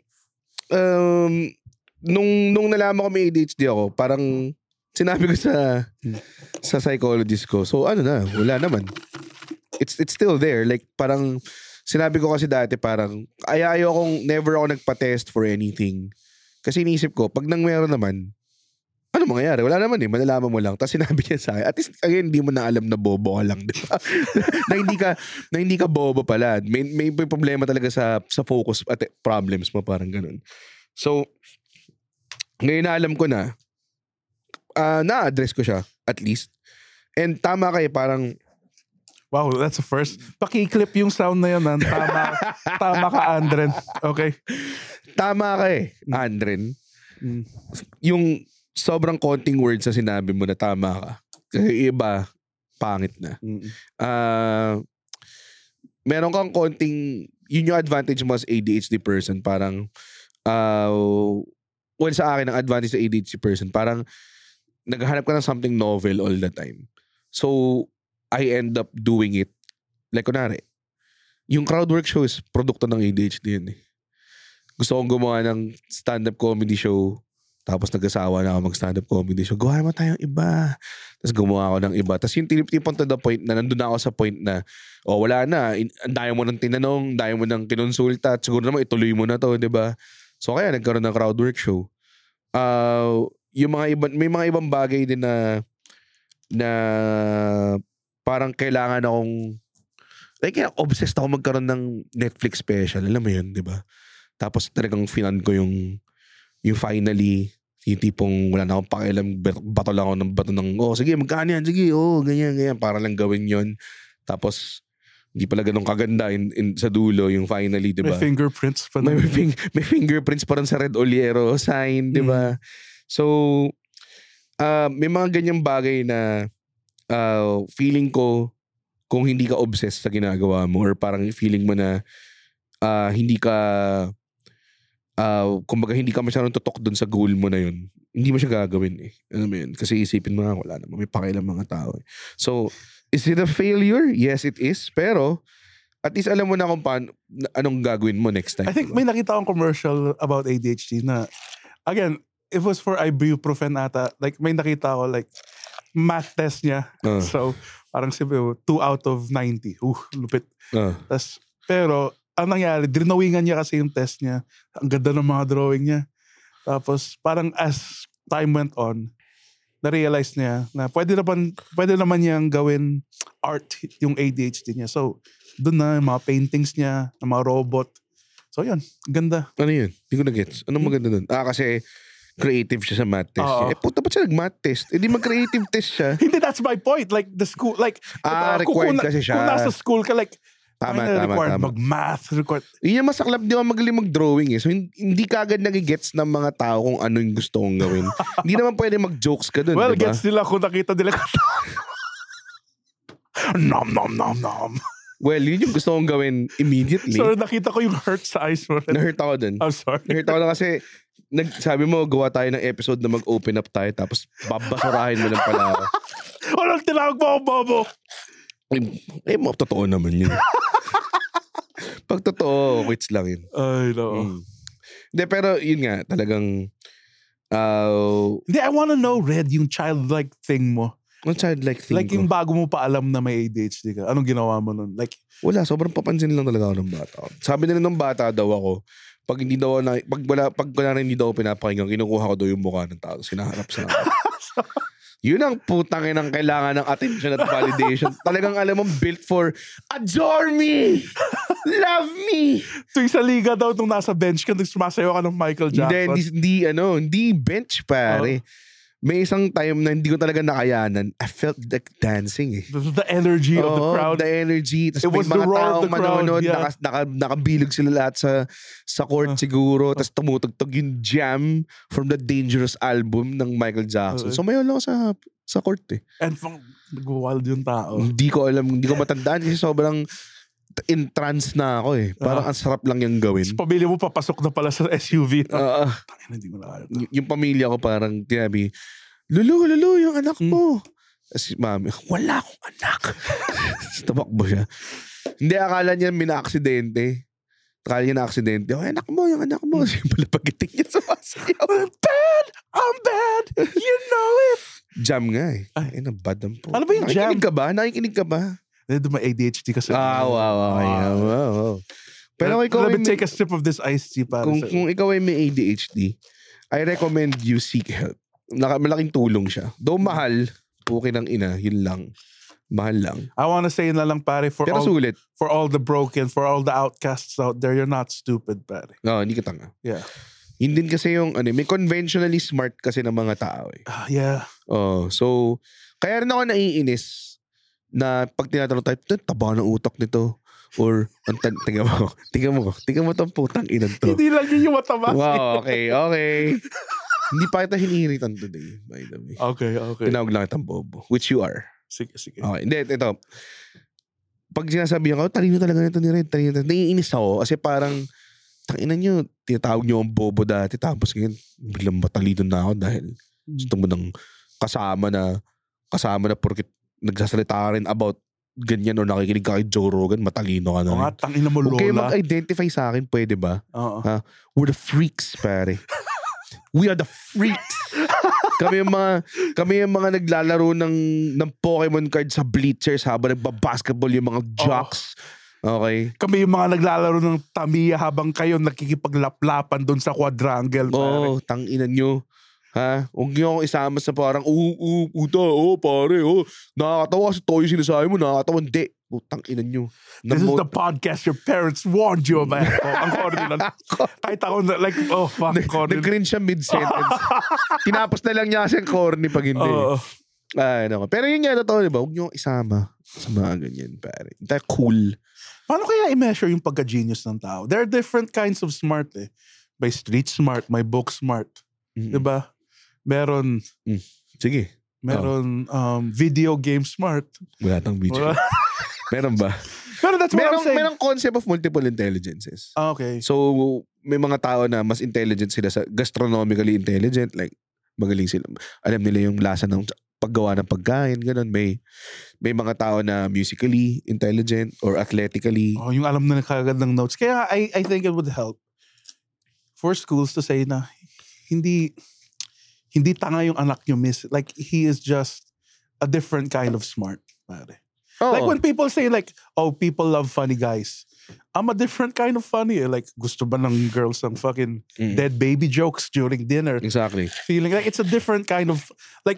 Speaker 4: nung nalaman ko may ADHD ako, parang sinabi ko sa psychologist ko. So wala naman. It's still there. Like parang sinabi ko kasi dati parang never ako nagpa-test for anything. Kasi iniisip ko, pag nang meron naman, ano mangyayari? Wala naman eh. Malalaman mo lang. Tapos sinabi niya sa akin, at least, again, hindi mo na alam na bobo ka lang. Diba? na hindi ka bobo pala. May problema talaga sa focus at problems mo. Parang ganun. So, ngayon na alam ko na, na-address ko siya, at least. And tama kayo, parang,
Speaker 5: wow, that's a first. Paki-clip yung sound na yun. Tama ka, Andren. Okay?
Speaker 4: Tama ka Andren. Yung sobrang konting words na sinabi mo na tama ka. Kasi iba, pangit na. Meron kang konting, yun yung advantage mo as ADHD person. Parang, well sa akin, ang advantage sa ADHD person, parang naghahanap ka ng something novel all the time. So, I end up doing it. Like, kunwari, yung crowd work show is produkto ng ADHD yun eh. Gusto kong gumawa ng stand-up comedy show. Tapos nag-asawa na ako mag-stand-up comedy show. Gawa naman tayong iba. Tapos gumawa ako ng iba. Tapos yung tinipon to the point na nandun na ako sa point na wala na. Ang dami mo ng tinanong, dami mo ng kinonsulta. At siguro naman ituloy mo na to, di ba? So kaya nagkaroon ng crowd work show. Yung may mga ibang bagay din na parang kailangan akong kaya obsessed ako magkaroon ng Netflix special. Alam mo yun, di ba? Tapos talagang finan ko yung finally, yung tipong wala na akong pakialam, bato lang ako ng bato ng, sige, magkano yan? Sige, ganyan. Para lang gawin yon. Tapos, hindi pala ganun kaganda sa dulo, yung finally, di ba?
Speaker 5: May fingerprints pa.
Speaker 4: May fingerprints pa rin sa Red Oliero sign, di ba? So, may mga ganyang bagay na feeling ko, kung hindi ka obsessed sa ginagawa mo or parang feeling mo na hindi ka kumbaga hindi ka masyadong tutok dun sa goal mo na yun, hindi mo siya gagawin eh. Ano mo yun? Kasi isipin mo wala naman, may pakialam mga tao eh. So, is it a failure? Yes, it is. Pero, at least alam mo na kung anong gagawin mo next time.
Speaker 5: I think may nakita akong commercial about ADHD na, again, it was for ibuprofen ata. Like, may nakita ako, like, math test niya. So, parang sabi, 2 out of 90. Lupit. Pero, ang nangyari, drawingan niya kasi yung test niya. Ang ganda ng mga drawing niya. Tapos, parang as time went on, na-realize niya na pwede naman niyang gawin art yung ADHD niya. So, doon na yung mga paintings niya, ng mga robot. So, yun. Ganda.
Speaker 4: Ano yun? Hindi ko na-gets. Anong maganda doon? Kasi creative siya sa math test niya. Puta, ba't siya nag-math test? Hindi mag-creative test siya.
Speaker 5: Hindi, that's my point. Like, the school, like,
Speaker 4: required kasi siya.
Speaker 5: Kung nasa school ka, like,
Speaker 4: Tama.
Speaker 5: Mag-math, required.
Speaker 4: Yun yung masaklap, di ako magaling mag-drawing eh. So, hindi ka agad nagigets ng mga tao kung ano yung gusto kong gawin. Hindi naman pwede mag-jokes ka dun,
Speaker 5: well,
Speaker 4: diba?
Speaker 5: gets nila kung nakita nila ka. Nom.
Speaker 4: Well, yun yung gusto kong gawin immediately.
Speaker 5: So, nakita ko yung hurt sa eyes mo.
Speaker 4: Na-hurt ako dun.
Speaker 5: I'm sorry.
Speaker 4: Na-hurt ako dun kasi sabi mo, gawa tayo ng episode na mag-open up tayo tapos babasurahin mo lang pala ako.
Speaker 5: Walang tinawag mo ako, Bobo.
Speaker 4: Totoo naman yun. Pag totoo, quits lang yun.
Speaker 5: Ay, no.
Speaker 4: Hindi, pero yun nga, talagang
Speaker 5: Hindi, I wanna know, Red, yung childlike thing mo.
Speaker 4: Ang childlike thing
Speaker 5: like
Speaker 4: ko?
Speaker 5: yung bago mo pa alam na may ADHD ka. Anong ginawa mo nun? Like,
Speaker 4: wala, sobrang papansin lang talaga ako ng bata. Sabi nila ng bata daw ako, Pag hindi daw pag wala rin hindi daw pinapakinggan, kinukuha ko daw yung mukha ng tao, sinaharap sa akin. Yun ang putang inang kailangan ng attention at validation. Talagang alam mo, built for adore me! Love me!
Speaker 5: Tuwing sa liga daw, nung nasa bench ka, nung sumasayaw ka ng Michael Jackson.
Speaker 4: Hindi bench, pare. May isang time na hindi ko talaga nakayanan. I felt like dancing eh.
Speaker 5: The energy of the crowd.
Speaker 4: The energy. Tapos
Speaker 5: It was
Speaker 4: may
Speaker 5: the
Speaker 4: mga
Speaker 5: roar of
Speaker 4: taong
Speaker 5: the crowd,
Speaker 4: manonood,
Speaker 5: yeah.
Speaker 4: nakabilog sila lahat sa court siguro. Tapos tumutugtog yung Jam from the Dangerous album ng Michael Jackson. So mayaw lang ako sa court eh.
Speaker 5: And nag-wild yung tao.
Speaker 4: Hindi ko matandaan kasi sobrang in trance na ako eh. Parang ang sarap lang yung gawin.
Speaker 5: Pamilya mo papasok na pala sa SUV. Hindi mo na
Speaker 4: yung pamilya ko parang tinabi, Lulu, yung anak mo. Kasi mami, wala akong anak. Tabakbo siya. Hindi, akala niya mina-aksidente. Akala niya na-aksidente. Oh, anak mo, yung anak mo. Kasi pala pagiting niya sa masayaw. I'm bad. You know it. Jam nga eh. Ay, bad ang po.
Speaker 5: Ano ba yung Jam?
Speaker 4: Nakikinig ka ba?
Speaker 5: May ADHD kasi.
Speaker 4: Wow. Pero
Speaker 5: let me take a sip of this iced tea para
Speaker 4: kung ikaw ay may ADHD, I recommend you seek help. Malaking tulong siya. Though mahal, okay ng ina, yun lang. Mahal lang.
Speaker 5: I wanna say na lang pare, for all the broken, for all the outcasts out there, you're not stupid pare.
Speaker 4: No, hindi ka tanga.
Speaker 5: Yeah.
Speaker 4: Yun din kasi yung may conventionally smart kasi ng mga tao eh.
Speaker 5: Yeah.
Speaker 4: So kaya rin ako naiinis na pag tinatanong tayo, taba ng utak nito. Or, tingnan mo tong putang inan to.
Speaker 5: Hindi lang yun yung mataba.
Speaker 4: Wow, okay. Hindi pa kita hinihiritan today, by the way.
Speaker 5: Okay.
Speaker 4: Tinawag lang kitang bobo, which you are.
Speaker 5: Sige.
Speaker 4: Okay, hindi, ito. Pag sinasabihan ko, talino talaga nito ni Red, naiinis ako kasi parang, tanginan nyo, tinatawag nyo ang bobo dati, tapos ngayon, biglang matalino na ako dahil gusto mo ng kasama na porkit nagsasalita ka rin about ganyan o nakikinig ka kay Joe Rogan, matalino ka na.
Speaker 5: Oo nga, tangina mo lola.
Speaker 4: Okay, mag-identify sa akin, pwede ba?
Speaker 5: Oo.
Speaker 4: We're the freaks, pare. We are the freaks. kami yung mga naglalaro ng Pokemon card sa bleachers habang nagbabasketball yung mga jocks. Okay.
Speaker 5: Kami yung mga naglalaro ng Tamiya habang kayo nakikipaglaplapan doon sa quadrangle.
Speaker 4: Tanginan nyo. Ha? Huwag niyo akong isama sa parang, puta, pare, nakakatawa kasi toyo sinasabi mo, nakakatawa, hindi. Putang inan nyo.
Speaker 5: This is the podcast your parents warned you about. Ang corny lang. Kahit ako, fuck, corny.
Speaker 4: Nag-grin siya mid-sentence. Tinapos na lang niya kasi ang corny pag hindi. Pero yun nga, totoo, diba? Huwag niyo akong isama sa mga ganyan, pare. Hindi cool.
Speaker 5: Paano kaya i-measure yung pagka-genius ng tao? There are different kinds of smart eh. May street smart, may book smart. Diba? Meron
Speaker 4: sige.
Speaker 5: Meron video game smart.
Speaker 4: Wala tang video. Meron ba?
Speaker 5: Pero that's what I'm saying.
Speaker 4: Merong concept of multiple intelligences.
Speaker 5: Okay.
Speaker 4: So may mga tao na mas intelligent sila sa gastronomically intelligent, like magaling sila. Alam nila yung lasa ng paggawa ng pagkain, ganun. May mga tao na musically intelligent or athletically.
Speaker 5: Yung alam na kagad ng notes. Kaya I think it would help for schools to say na hindi tanga yung anak nyo, miss. Like, he is just a different kind of smart, pare. Like, when people say like, people love funny guys. I'm a different kind of funny. Like, gusto ba ng girls ng fucking dead baby jokes during dinner?
Speaker 4: Exactly.
Speaker 5: Feeling like it's a different kind of, like,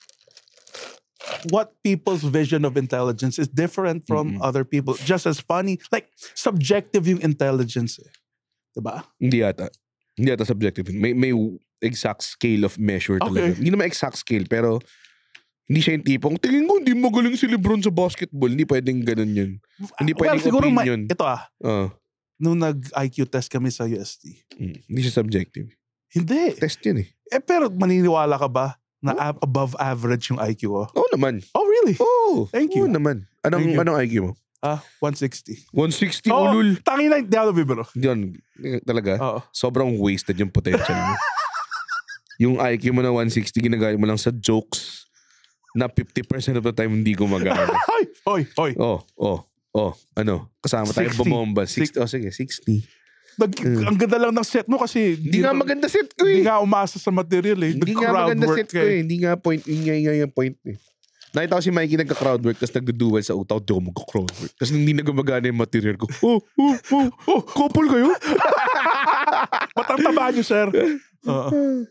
Speaker 5: what people's vision of intelligence is different from other people. Just as funny. Like, subjective yung intelligence eh. Diba?
Speaker 4: Hindi yata subjective. May exact scale of measure talaga. Hindi naman exact scale, pero hindi siya yung tipong, tingin ko, hindi magaling si LeBron sa basketball. Hindi pwedeng ganun yun. Hindi pwedeng opinion.
Speaker 5: Ito nung nag-IQ test kami sa UST.
Speaker 4: Hindi siya subjective.
Speaker 5: Hindi.
Speaker 4: Test yun eh.
Speaker 5: Pero maniniwala ka ba na above average yung IQ ko?
Speaker 4: Oo naman.
Speaker 5: Oh, really?
Speaker 4: Oo.
Speaker 5: Thank you.
Speaker 4: Oo naman. Anong IQ mo?
Speaker 5: 160.
Speaker 4: 160, ulul.
Speaker 5: Tangin na, di ako bibiro.
Speaker 4: Yun, talaga. Sobrang wasted yung potential mo. Yung IQ mo na 160, ginagamit mo lang sa jokes na 50% of the time hindi gumagana.
Speaker 5: Hoy.
Speaker 4: Kasama tayo bumomba. 60. Sige, 60.
Speaker 5: Ang ganda lang ng set mo kasi
Speaker 4: hindi nga maganda set ko eh.
Speaker 5: Hindi nga umasa sa material eh.
Speaker 4: Hindi nga maganda set ko eh. Hindi nga point. Yung point eh. Nakita ko si Mikey nagka-crowd work tapos nagdudual sa utaw. Di ako magka-crowd work. Tapos hindi na gumagana yung material ko. Couple kayo?
Speaker 5: Matang-taba niyo, sir. Oo.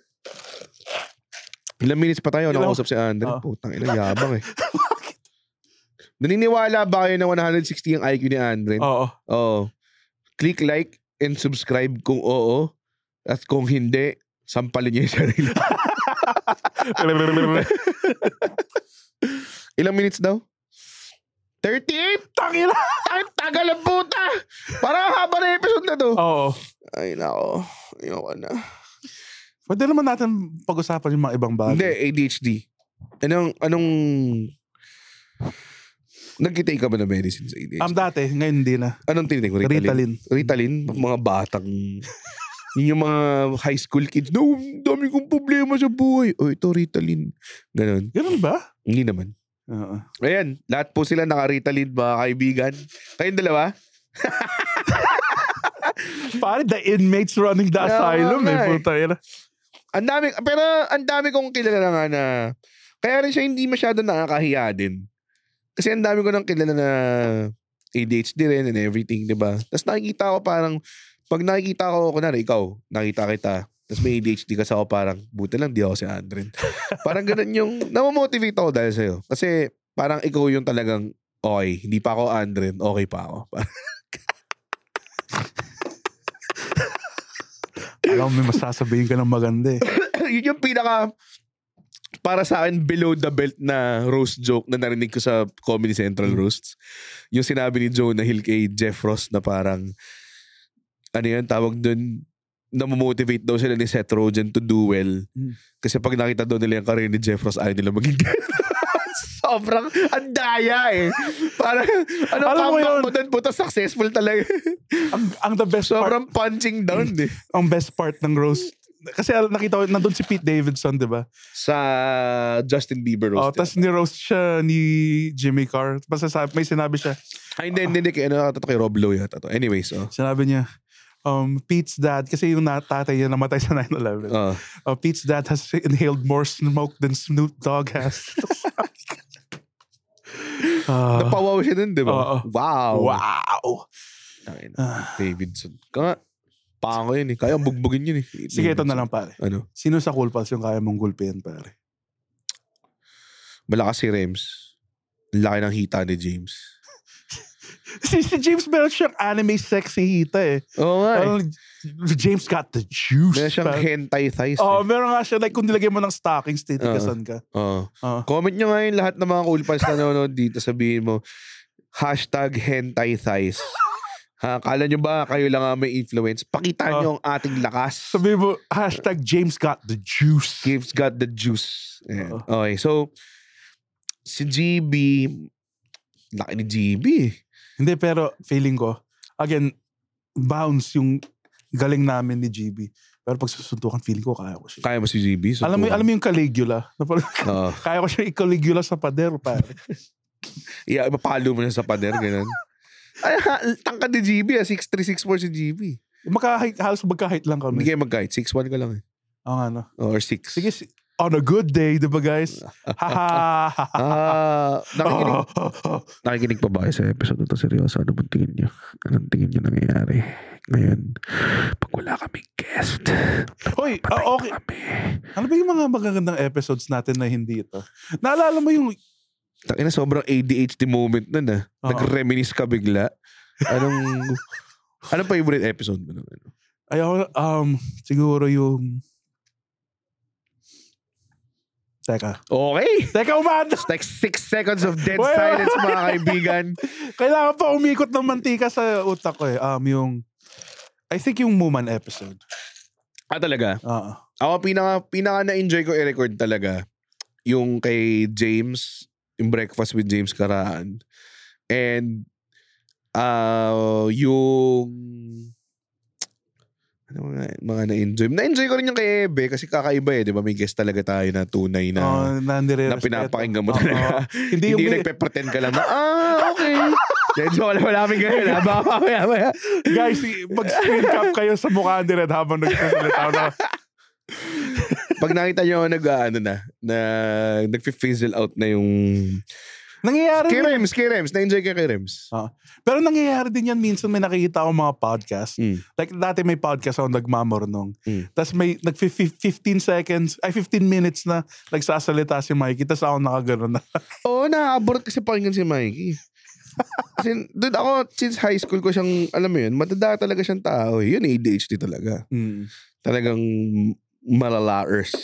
Speaker 4: Ilang minutes pa tayo nakausap si Andre. Putang ina, yabang eh. Naniniwala ba kayo na 160 yung IQ ni Andre? Oo. Click like and subscribe kung oo. At kung hindi, sampalin niyo yung sarili. Ilang minutes daw? 38?
Speaker 5: Tangina!
Speaker 4: Ang tagal ng puta! Parang haba na episode na to.
Speaker 5: Oo.
Speaker 4: Ay, nako. Ayoko na.
Speaker 5: Pwede naman natin pag-usapan yung mga ibang bagay.
Speaker 4: Hindi, ADHD. Anong... Nag-take ka ba na medicine sa ADHD?
Speaker 5: Dati, ngayon hindi na.
Speaker 4: Anong tinitik mo? Ritalin? Mga batang... Yun yung mga high school kids. No, dami kong problema sa buhay. O, ito Ritalin. Ganon.
Speaker 5: Ganun ba?
Speaker 4: Hindi naman. Ayan, lahat po sila naka-Ritalin, mga kaibigan. Kayong dalawa?
Speaker 5: Pare, the inmates running the asylum.
Speaker 4: Pero ang dami kong kilala nga na kaya rin siya hindi masyado nakakahiya din. Kasi ang dami ko nang kilala na ADHD rin and everything, diba? Tapos nakikita ko parang, pag nakikita ko, kunwari ikaw, nakita kita, tapos may ADHD kasi ako parang, buti lang di ako si Andren. Parang ganun yung, namamotivate ako dahil sa'yo. Kasi parang ikaw yung talagang, okay, hindi pa ako Andren, okay pa ako.
Speaker 5: Alam mo, may masasabihin ka ng maganda eh.
Speaker 4: Yun yung pinaka, para sa akin, below the belt na roast joke na narinig ko sa Comedy Central Roasts. Yung sinabi ni Jonah Hill kay Jeff Ross na parang, ano yan, tawag dun, namomotivate daw sila ni Seth Rogen to do well. Kasi pag nakita daw nila yung career ni Jeff Ross, ayaw nila maging sobrang andaya eh. Parang, comeback mo dun, puta, successful talaga.
Speaker 5: ang the best
Speaker 4: sobrang part, punching down eh.
Speaker 5: Ang best part ng roast. Kasi nakita ko, nandun si Pete Davidson, di ba?
Speaker 4: Sa Justin Bieber roast.
Speaker 5: Tapos ni-roast siya ni Jimmy Carr. Basta may sinabi siya.
Speaker 4: Ay, hindi. Kay Rob Lowe yata to. Anyways,
Speaker 5: sinabi niya, Pete's dad, kasi yung tatay niya namatay sa 9/11. Pete's dad has inhaled more smoke than Snoop Dogg has.
Speaker 4: Napawaw siya dun, di ba? Wow. Davidson. Pango yun eh. Kaya bugbugin yun eh.
Speaker 5: Sige, ito na lang pare.
Speaker 4: Ano?
Speaker 5: Sino sa Cool Pals yung kaya mong gulpihan pare?
Speaker 4: Malakas si Rems. Laki ng hita ni James.
Speaker 5: si James meron siyang anime sexy hita eh.
Speaker 4: Oo nga eh.
Speaker 5: James got the juice.
Speaker 4: Meron siyang hentai thighs.
Speaker 5: Meron nga siya. Like kung nilagay mo ng stockings, titikasan ka.
Speaker 4: Comment nyo ngayon lahat ng mga Cool Pals na nanonood dito. Sabihin mo, #hentai thighs. Kala nyo ba kayo lang may influence? Pakita nyo ang ating lakas.
Speaker 5: Sabihin mo, #James got the juice.
Speaker 4: James got the juice. Okay, so, si GB, laki ni GB.
Speaker 5: Hindi, pero feeling ko, again, bounce yung galing namin ni GB. Pero pag susuntukan, feeling ko, kaya ko siya.
Speaker 4: Kaya mo si GB?
Speaker 5: Alam mo yung Caligula? Kaya ko siya i-Caligula sa pader, pare.
Speaker 4: Ipapalo mo siya sa pader, ganun. Ay, tangkad ni GB 6'3", 6'4" si GB.
Speaker 5: Halos magka-height lang kami.
Speaker 4: Hindi kayo mag-height. 6'1" ka lang eh.
Speaker 5: Ano?
Speaker 4: Or 6.
Speaker 5: Sige, on a good day, diba guys?
Speaker 4: Nakikinig pa ba kayo sa episode na ito? Seryoso, ano bang tingin nyo? Anong tingin nyo nangyayari? Ngayon, pag wala kaming guest.
Speaker 5: Hoy, okay. Ano ba yung mga magagandang episodes natin na hindi ito? Naalala mo yung
Speaker 4: Takina, sobrang ADHD moment nun ah. Nag-reminisce ka bigla. Anong favorite episode mo?
Speaker 5: Siguro yung... Teka, umanda!
Speaker 4: It's like 6 seconds of dead silence, mga kaibigan.
Speaker 5: Kailangan pa umikot ng mantika sa utak ko eh. I think yung Muman episode.
Speaker 4: Talaga? Ako, pinaka na-enjoy ko i-record talaga yung kay James, yung Breakfast with James Karaan. And yung mga na-enjoy. Na-enjoy ko rin yung kay Ebe kasi kakaiba eh. Di ba? May guest talaga tayo na tunay na pinapakinggan mo talaga. Hindi yung nagpe-pretend ka lang na, okay. Wala kami ganyan.
Speaker 5: Guys, mag-screen cap kayo sa mukha ni Red habang nagsasalita na.
Speaker 4: Pag nakita nyo nag-fizzle out na yung
Speaker 5: Nangyayari
Speaker 4: Kay
Speaker 5: din.
Speaker 4: Rems. Na-enjoy kay Rems.
Speaker 5: Pero nangyayari din yan minsan may nakikita akong mga podcast. Like dati may podcast ako nagmamornong. Tapos may 15 minutes na nagsasalita si Mikey. Tapos ako nakagano'n na.
Speaker 4: Oo, nakaka-abort kasi pakinggan si Mikey. Kasi dude, ako since high school ko siyang, alam mo yun, matanda talaga siyang tao. Yun, ADHD talaga. Talagang malalaers.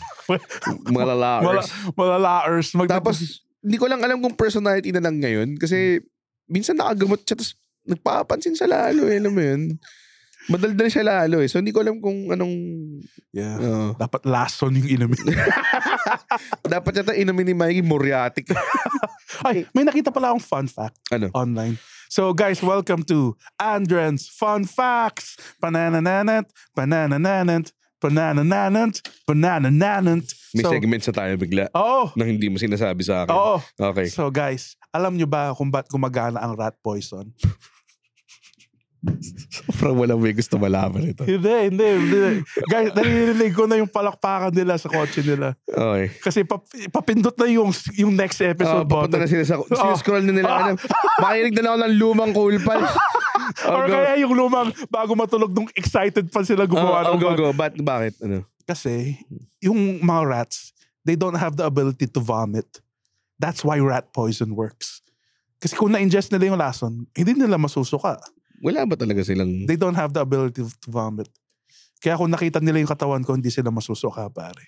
Speaker 5: Malalaers.
Speaker 4: Tapos, hindi ko lang alam kung personality na lang ngayon. Kasi, minsan nakagamot siya, tapos nagpapansin siya lalo. Alam mo yun? Madaldal siya lalo So, hindi ko alam kung anong...
Speaker 5: Yeah. Dapat lason yung inumin.
Speaker 4: Dapat yata inumin ni Mikey Moriatic.
Speaker 5: Ay, may nakita pala akong fun fact online. So, guys, welcome to Andren's Fun Facts. Pananananant, pananananant, pananananant, pananananant.
Speaker 4: May segments na tayo bigla. Na hindi mo sinasabi sa akin. Okay.
Speaker 5: So, guys, alam nyo ba kung ba't gumagana ang rat poison?
Speaker 4: Sobrang walang may gusto malaman ito.
Speaker 5: Hindi. Guys, naririnig ko na yung palakpakan nila sa kotse nila.
Speaker 4: Okay.
Speaker 5: Kasi papindot na yung next episode.
Speaker 4: Papunta na sila sa... Siniscroll na nila. Makinig na ako ng lumang cool pals.
Speaker 5: Or kaya yung lumang bago matulog nung excited pa sila gumawa.
Speaker 4: Go. Bakit?
Speaker 5: Kasi yung mga rats, they don't have the ability to vomit. That's why rat poison works. Kasi kung na-ingest nila yung lason, hindi nila masusuka.
Speaker 4: Wala ba talaga silang...
Speaker 5: They don't have the ability to vomit. Kaya kung nakita nila yung katawan ko, hindi sila masusuka, pare.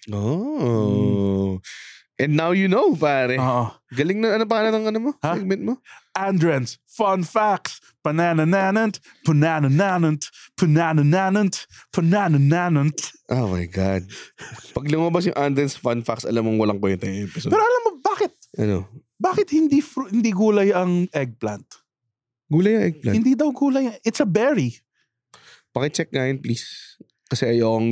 Speaker 4: And now you know, pare. Galing na, ano pangalan ng segment mo?
Speaker 5: Andren's Fun Facts. Pananananant, pananananant, pananananant, pananananant.
Speaker 4: Oh my God. Pag lumabas yung Andren's Fun Facts, alam mong walang kwenta yung episode.
Speaker 5: Pero alam mo, bakit? Bakit hindi gulay ang eggplant?
Speaker 4: Gulay ang eggplant?
Speaker 5: Hindi daw gulay. It's a berry.
Speaker 4: Pakicheck nga yun, please. Kasi ayong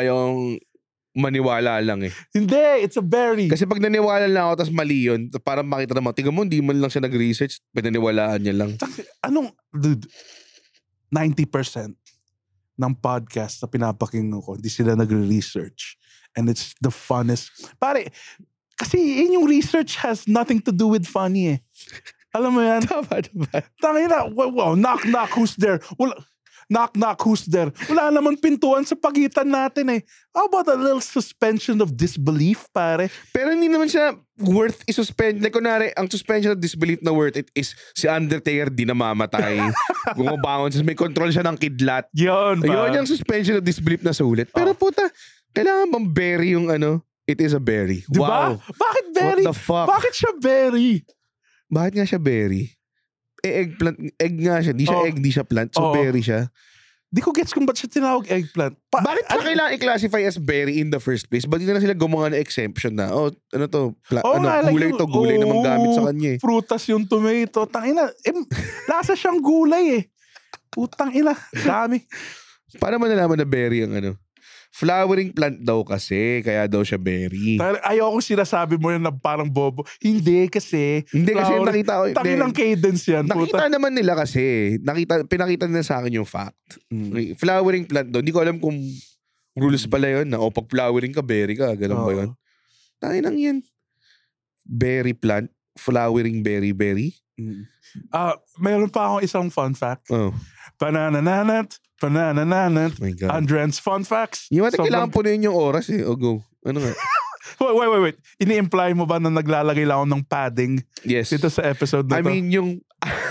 Speaker 4: maniwala lang eh.
Speaker 5: Hindi, it's a berry.
Speaker 4: Kasi pag naniwala lang ako tapos mali yun, parang makita naman, tingnan mo, hindi man lang siya nag-research, pinaniwalaan niya lang.
Speaker 5: Dude, 90% ng podcast na pinapakinggan ko, hindi sila nagre-research. And it's the funnest. Pare, kasi yung research has nothing to do with funny eh. Alam mo yan?
Speaker 4: Tama naman.
Speaker 5: Tangina, wow, knock, who's there? Knock, who's there? Wala naman pintuan sa pagitan natin eh. How about a little suspension of disbelief, pare?
Speaker 4: Pero hindi naman siya worth i-suspend. Like, kunwari, ang suspension of disbelief na worth it is si Undertaker di namamatay. Gumabangon. May control siya ng kidlat. Yun yung suspension of disbelief na sulit. Pero puta, kailangan bang berry yung it is a berry.
Speaker 5: Diba?
Speaker 4: Wow.
Speaker 5: Bakit berry?
Speaker 4: What the fuck?
Speaker 5: Bakit siya berry?
Speaker 4: Bakit nga siya berry? Eggplant. Egg nga siya. Di siya egg, di siya plant. So berry siya.
Speaker 5: Di ko gets kung ba't siya tinawag eggplant.
Speaker 4: Bakit siya kailangan i-classify as berry in the first place? Bakit na sila gumawa ng exemption na? Gulay to. Gulay naman gamit sa kanya eh.
Speaker 5: Prutas yung tomato. Tangina. Lasa siyang gulay eh. Putang ina. Dami.
Speaker 4: Paano mo nalaman na berry ang flowering plant daw kasi, kaya daw siya berry.
Speaker 5: Ayokong sinasabi mo yun na parang bobo. Hindi kasi
Speaker 4: nakita ko.
Speaker 5: Takilang cadence yan.
Speaker 4: Nakita naman nila kasi. Pinakita nila sa akin yung fact. Flowering plant daw. Hindi ko alam kung rules pala yun na pag flowering ka, berry ka. Ganun ba yun? Tanginang yan. Berry plant. Flowering berry.
Speaker 5: Mayroon pa akong isang fun fact. Pananananat. Andren's Fun Facts.
Speaker 4: Yung kailangan punuin yung oras eh. Go. Ano nga?
Speaker 5: Wait. Ini-imply mo ba na naglalagay lang ako ng padding?
Speaker 4: Yes.
Speaker 5: Dito sa episode na to?
Speaker 4: I mean, yung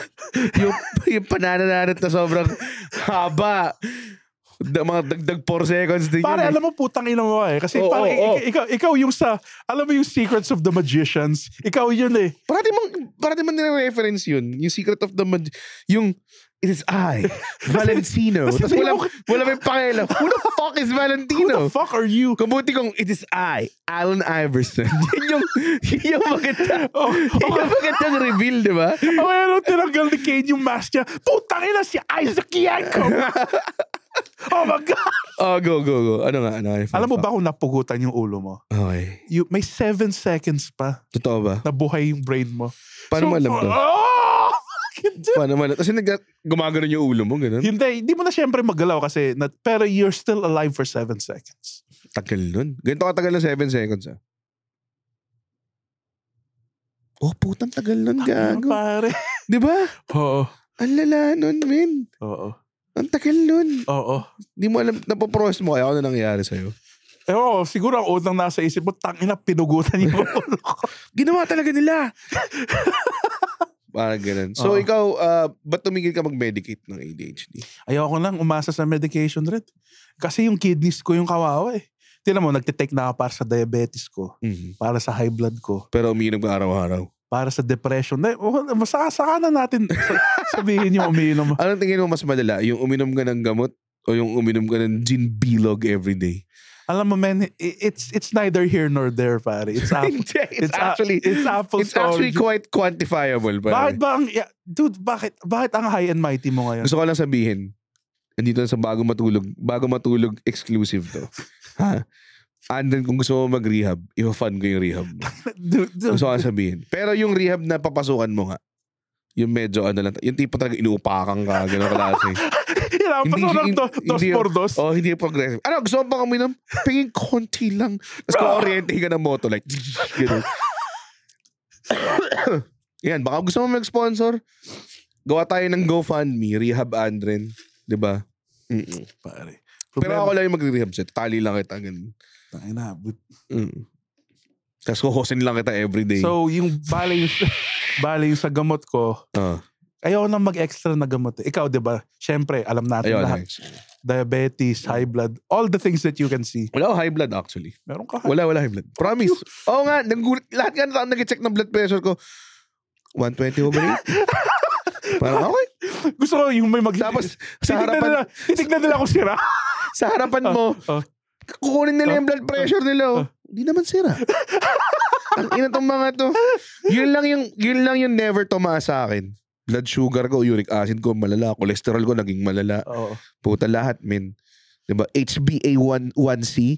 Speaker 4: pananananat na sobrang haba. Mga dagdag 4 seconds din
Speaker 5: Pare,
Speaker 4: yun.
Speaker 5: alam mo, putang ina mo eh. Kasi ikaw yung alam mo yung Secrets of the Magicians? Ikaw yun eh.
Speaker 4: Parati man nire-reference yun. Yung Secret of the yung it is I, Valentino. Tapos wala may pakialam. Who the fuck is Valentino?
Speaker 5: Who the fuck are you?
Speaker 4: Kabuti kong it is I, Allen Iverson. Yun yung maganda. Yung magandang reveal, di ba?
Speaker 5: Nung tinanggal ni Kane yung mask niya, putang ina si Isaac Yanko. Oh my God!
Speaker 4: Go. Ano nga?
Speaker 5: Alam mo ba kung napugutan yung ulo mo?
Speaker 4: Okay.
Speaker 5: May 7 seconds pa.
Speaker 4: Totoo ba?
Speaker 5: Nabuhay yung brain mo.
Speaker 4: Paano mo alam to? Paano mo alam? Kasi gumagano yung ulo mo, ganun?
Speaker 5: Hindi mo na syempre maggalaw kasi, pero you're still alive for 7 seconds.
Speaker 4: Tagal nun. Ganito katagal na 7 seconds Oh, putang tagal nun, gago.
Speaker 5: Pare.
Speaker 4: Di ba?
Speaker 5: Oo.
Speaker 4: Ang lala nun, men.
Speaker 5: Oo.
Speaker 4: Ang tagal nun.
Speaker 5: Oo.
Speaker 4: Di mo alam, napoprocess mo kaya ano nangyayari sa'yo.
Speaker 5: Siguro ang unang nasa isip mo, tangina, pinugutan yung ulo ko.
Speaker 4: Ginawa talaga nila. Parang ganun. So, ikaw, ba't tumigil ka mag-medicate ng ADHD?
Speaker 5: Ayoko lang umasa sa medication rin. Kasi yung kidneys ko yung kawawa eh. Tignan mo, nagtitake na ako para sa diabetes ko. Para sa high blood ko.
Speaker 4: Pero umiinom ka araw-araw.
Speaker 5: Para sa depression. Saka na natin sabihin yung umiinom.
Speaker 4: Anong tingin mo mas malala? Yung uminom ka ng gamot o yung uminom ka ng gin bilog everyday?
Speaker 5: Alam mo, man, it's neither here nor there, pare. It's
Speaker 4: actually quite quantifiable, pare.
Speaker 5: Bakit ba ang... Dude, bakit ang high and mighty mo ngayon?
Speaker 4: Gusto ko lang sabihin, andito na sa bago matulog exclusive to. Ha? And then kung gusto mo mag-rehab, ipa-fund ko yung rehab mo. Gusto ko lang sabihin. Pero yung rehab na papasukan mo nga, yung medyo yung tipo talaga inuupakan ka, gano'n klase.
Speaker 5: Dos.
Speaker 4: Oh, hindi progressive. Ano, gusto mo pang uminom? Pingin konti lang. Tapos ko-oriente ka ng moto, like, gano'n. Yan, baka gusto mo mag-sponsor, gawa tayo ng GoFundMe, Rehab Andren. Diba?
Speaker 5: Pare.
Speaker 4: Pero ako lang yung mag-rehab set. Tali lang kita. Ganun. Tapos kukusin lang kita everyday.
Speaker 5: So, yung bali yung sa gamot ko, ayaw na mag-extra na gamot. Ikaw, di ba? Syempre, alam natin lahat. Diabetes, high blood, all the things that you can see.
Speaker 4: Wala ako high blood actually.
Speaker 5: Meron ka
Speaker 4: Wala high blood. Promise. Oo nga, lahat nga nag-check ng blood pressure ko. 120 over 80. Parang okay.
Speaker 5: Gusto ko yung may
Speaker 4: Tapos, sa harapan...
Speaker 5: Titignan nila kung sira.
Speaker 4: Sa harapan mo, kukunin nila yung blood pressure nila. Hindi naman sira. Ang ina tong mga to. Yun lang yung never tumaas sa akin. Blood sugar ko, uric acid ko, malala. Cholesterol ko, naging malala. Puta lahat, men. Diba? HbA1c.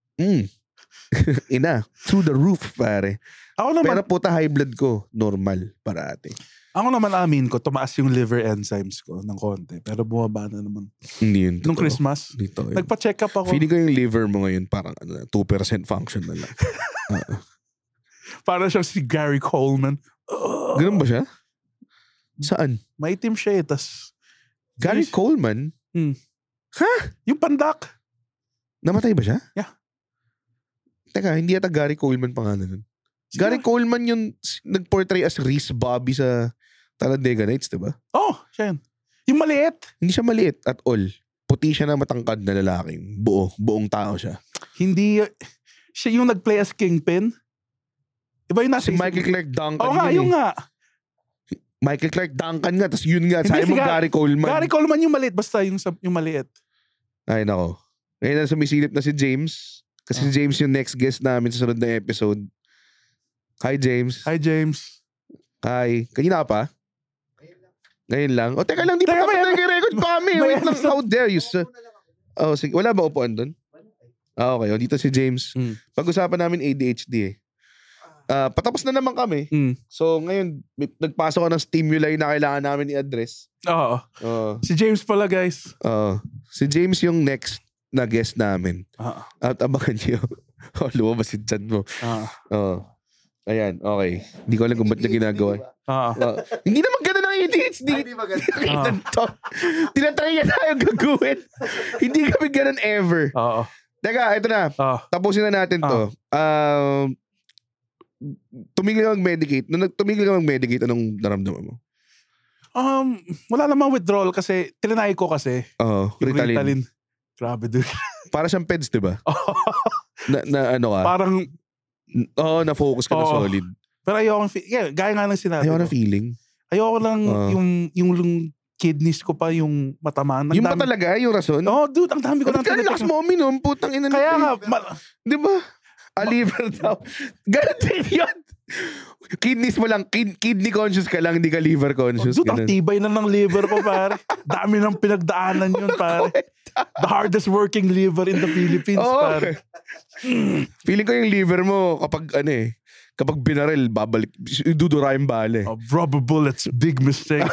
Speaker 4: Ina. Through the roof, pare.
Speaker 5: Ako naman,
Speaker 4: pero puta high blood ko, normal parate.
Speaker 5: Ako naman amin ko, tumaas yung liver enzymes ko ng konti. Pero bumaba na naman.
Speaker 4: Hindi yun.
Speaker 5: Nung Christmas, nagpa-check up ako.
Speaker 4: Feeling ko yung liver mo ngayon parang 2% function na lang.
Speaker 5: Parang siyang si Gary Coleman.
Speaker 4: Ganun ba siya? Saan?
Speaker 5: Maitim siya eh.
Speaker 4: Gary Coleman? Ha?
Speaker 5: Yung pandak.
Speaker 4: Namatay ba siya?
Speaker 5: Yeah.
Speaker 4: Teka, hindi yata Gary Coleman pangalan nun. Gary Coleman yung nag-portray as Reese Bobby sa Talladega Nights, diba?
Speaker 5: Oh, siya yun. Yung maliit.
Speaker 4: Hindi siya maliit at all. Puti siya na matangkad na lalaking. Buong tao siya.
Speaker 5: Hindi, siya yung nag-play as Kingpin. Iba yung nasa
Speaker 4: si Michael Clark Duncan.
Speaker 5: Oo nga, yung nga.
Speaker 4: Michael Clark Duncan nga, tapos yun nga, sabi mo Gary Coleman.
Speaker 5: Gary Coleman yung maliit, basta yung maliit.
Speaker 4: Ay, nako. Ngayon na sumisilip na si James. Kasi si James yung next guest namin sa sunod na episode. Hi, James.
Speaker 5: Hi, James.
Speaker 4: Hi. Kanina pa? Ngayon lang. O, teka lang, di pa kami nag-record pa kami. Wait lang, how dare you, sir? Oh, sige. Wala ba upuan doon? Okay. O, dito si James. Pag-usapan namin ADHD eh. Patapos na naman kami. So, ngayon, nagpasok ko ng stimuli na kailangan namin i-address.
Speaker 5: Oo. Si James pala, guys.
Speaker 4: Si James yung next na guest namin. At abangan niyo. Lumabas si Chad mo. Ayan, okay. Hindi ko alam kung ba't niya ginagawa. Hindi naman gano'n ang ADHD. Hindi ba gano'n? Tinatry niya tayo gagawin. Hindi kami gano'n ever. Teka, ito na. Tapusin na natin to. Tumigil ka mag-medicate. Nung tumigil ka mag-medicate, anong naramdaman mo?
Speaker 5: Wala namang withdrawal kasi tilinay ko kasi.
Speaker 4: Ritalin.
Speaker 5: Grabe, dude.
Speaker 4: Para siyang peds, diba? na ano ka?
Speaker 5: Parang
Speaker 4: na-focus ka na solid.
Speaker 5: Pero ayoko, gaya nga lang sinabi.
Speaker 4: Ayoko na feeling.
Speaker 5: Ayoko lang yung kidneys ko pa yung matamaan.
Speaker 4: Yung ba talaga? Yung rason?
Speaker 5: Dude, ang dami ko nang
Speaker 4: tinitik. Kaya lakas mo uminom, putang ina.
Speaker 5: Kaya nga.
Speaker 4: Di ba? Liver daw. Ganun din yun. Kidneys mo lang. Kidney conscious ka lang, hindi ka liver conscious.
Speaker 5: Dude, ang tibay na ng liver ko, pare. Dami ng pinagdaanan yun, pare. The hardest working liver in the Philippines, pare.
Speaker 4: Feeling ko yung liver mo kapag binaril, babalik, idudura yung bale.
Speaker 5: Rubber bullets, big mistake.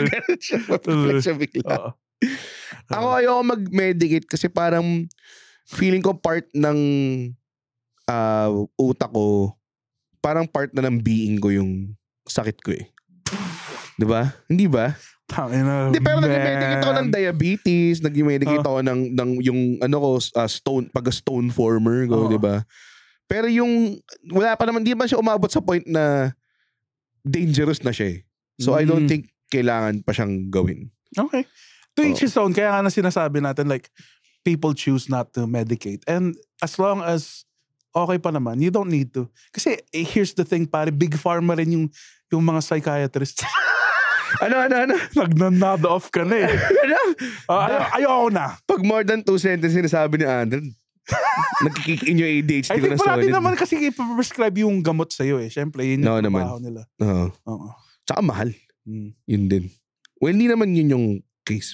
Speaker 4: Ako ayoko mag-medicate kasi parang feeling ko part ng utak ko, parang part na ng being ko yung sakit ko eh. Di ba? Hindi ba? Hindi, pero nag-medicate ako ng diabetes, nag-medicate ako ng yung stone, pag-stone former ko, di ba? Pero yung, wala pa naman, di ba siya umabot sa point na dangerous na siya eh. So I don't think kailangan pa siyang gawin.
Speaker 5: Okay. To each his own, kaya nga na sinasabi natin, like, people choose not to medicate. And as long as okay pa naman, you don't need to. Kasi here's the thing, pare, big pharma rin yung mga psychiatrists.
Speaker 4: Ano?
Speaker 5: Nag-nod off ka na eh. Ayoko na.
Speaker 4: Pag more than 2 sentences sinasabi ni Andrew, nagkikick in yung ADHD ko na solid. I think
Speaker 5: parati naman kasi i-prescribe yung gamot sa'yo eh. Siyempre, yun yung trabaho nila.
Speaker 4: Oo. Tsaka mahal. Yun din. Well, hindi naman yun yung case.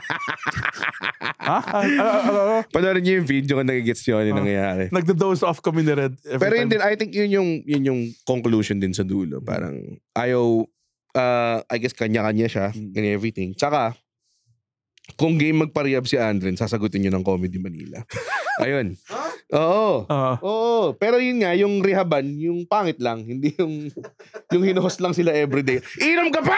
Speaker 4: Panoorin niyo yung video kung nagigets nyo yung nangyayari.
Speaker 5: Nagda-dose off kami ni Red.
Speaker 4: Pero yun din, I think yun yung conclusion din sa dulo. Parang ayaw, I guess kanya-kanya siya and everything. Tsaka, kung game magpa-rehab si Andren, sasagutin nyo ng Comedy Manila. Ayun. Oo. Pero yun nga, yung rehaban, yung pangit lang. Hindi yung hinuhost lang sila everyday. Inom ka pa!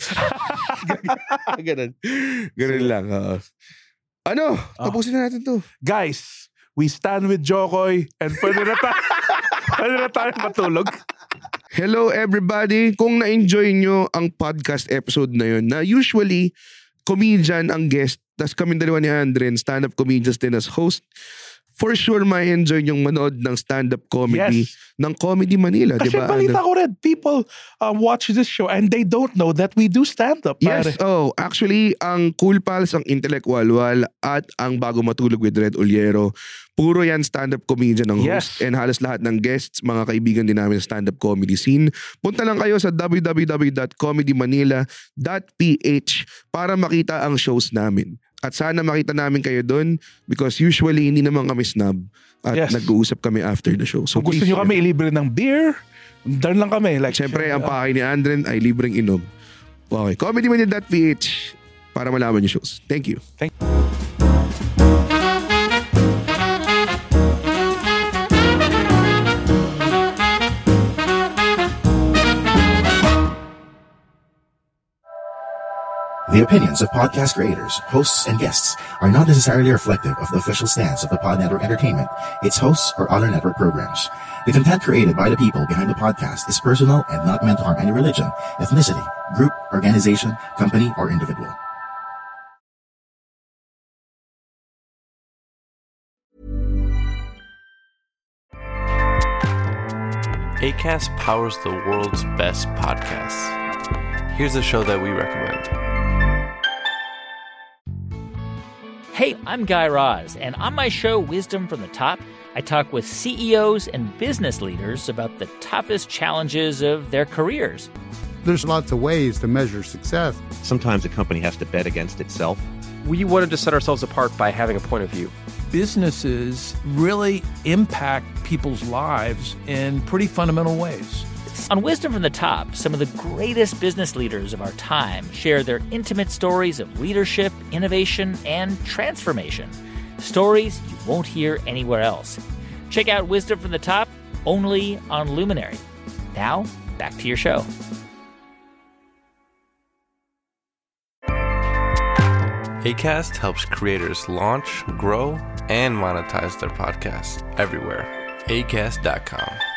Speaker 4: Ganun lang. Tapusin na natin to.
Speaker 5: Guys, we stand with Jokoy and pwede na tayo matulog.
Speaker 4: Hello everybody. Kung na-enjoy nyo ang podcast episode na yun, na usually comedian ang guest, tas kami dalawa ni Andren, stand-up comedians din as host, for sure ma-enjoy yung manood ng stand-up comedy ng Comedy Manila.
Speaker 5: Kasi
Speaker 4: diba,
Speaker 5: balita ko rin, people watch this show and they don't know that we do stand-up.
Speaker 4: Yes, actually, ang Cool Pals, ang Intellect Walwal, at ang Bago Matulog with Red Uliero, puro yan stand-up comedian ng host. And halos lahat ng guests, mga kaibigan din namin sa stand-up comedy scene. Punta lang kayo sa www.comedymanila.ph para makita ang shows namin. At sana makita namin kayo doon because usually hindi naman kami snob at nag-uusap kami after the show. So
Speaker 5: kung gusto nyo kami ilibre ng beer, doon lang kami. Like,
Speaker 4: siyempre, ang pakay ni Andren ay libreng inom. Okay, comedymanila.ph para malaman yung shows. Thank you.
Speaker 3: The opinions of podcast creators, hosts, and guests are not necessarily reflective of the official stance of the Pod Network Entertainment, its hosts, or other network programs. The content created by the people behind the podcast is personal and not meant to harm any religion, ethnicity, group, organization, company, or individual.
Speaker 8: Acast powers the world's best podcasts. Here's a show that we recommend.
Speaker 9: Hey, I'm Guy Raz, and on my show, Wisdom from the Top, I talk with CEOs and business leaders about the toughest challenges of their careers.
Speaker 10: There's lots of ways to measure success.
Speaker 11: Sometimes a company has to bet against itself.
Speaker 12: We wanted to set ourselves apart by having a point of view.
Speaker 13: Businesses really impact people's lives in pretty fundamental ways.
Speaker 9: On Wisdom from the Top, some of the greatest business leaders of our time share their intimate stories of leadership, innovation, and transformation. Stories you won't hear anywhere else. Check out Wisdom from the Top only on Luminary. Now, back to your show.
Speaker 8: Acast helps creators launch, grow, and monetize their podcasts everywhere. Acast.com.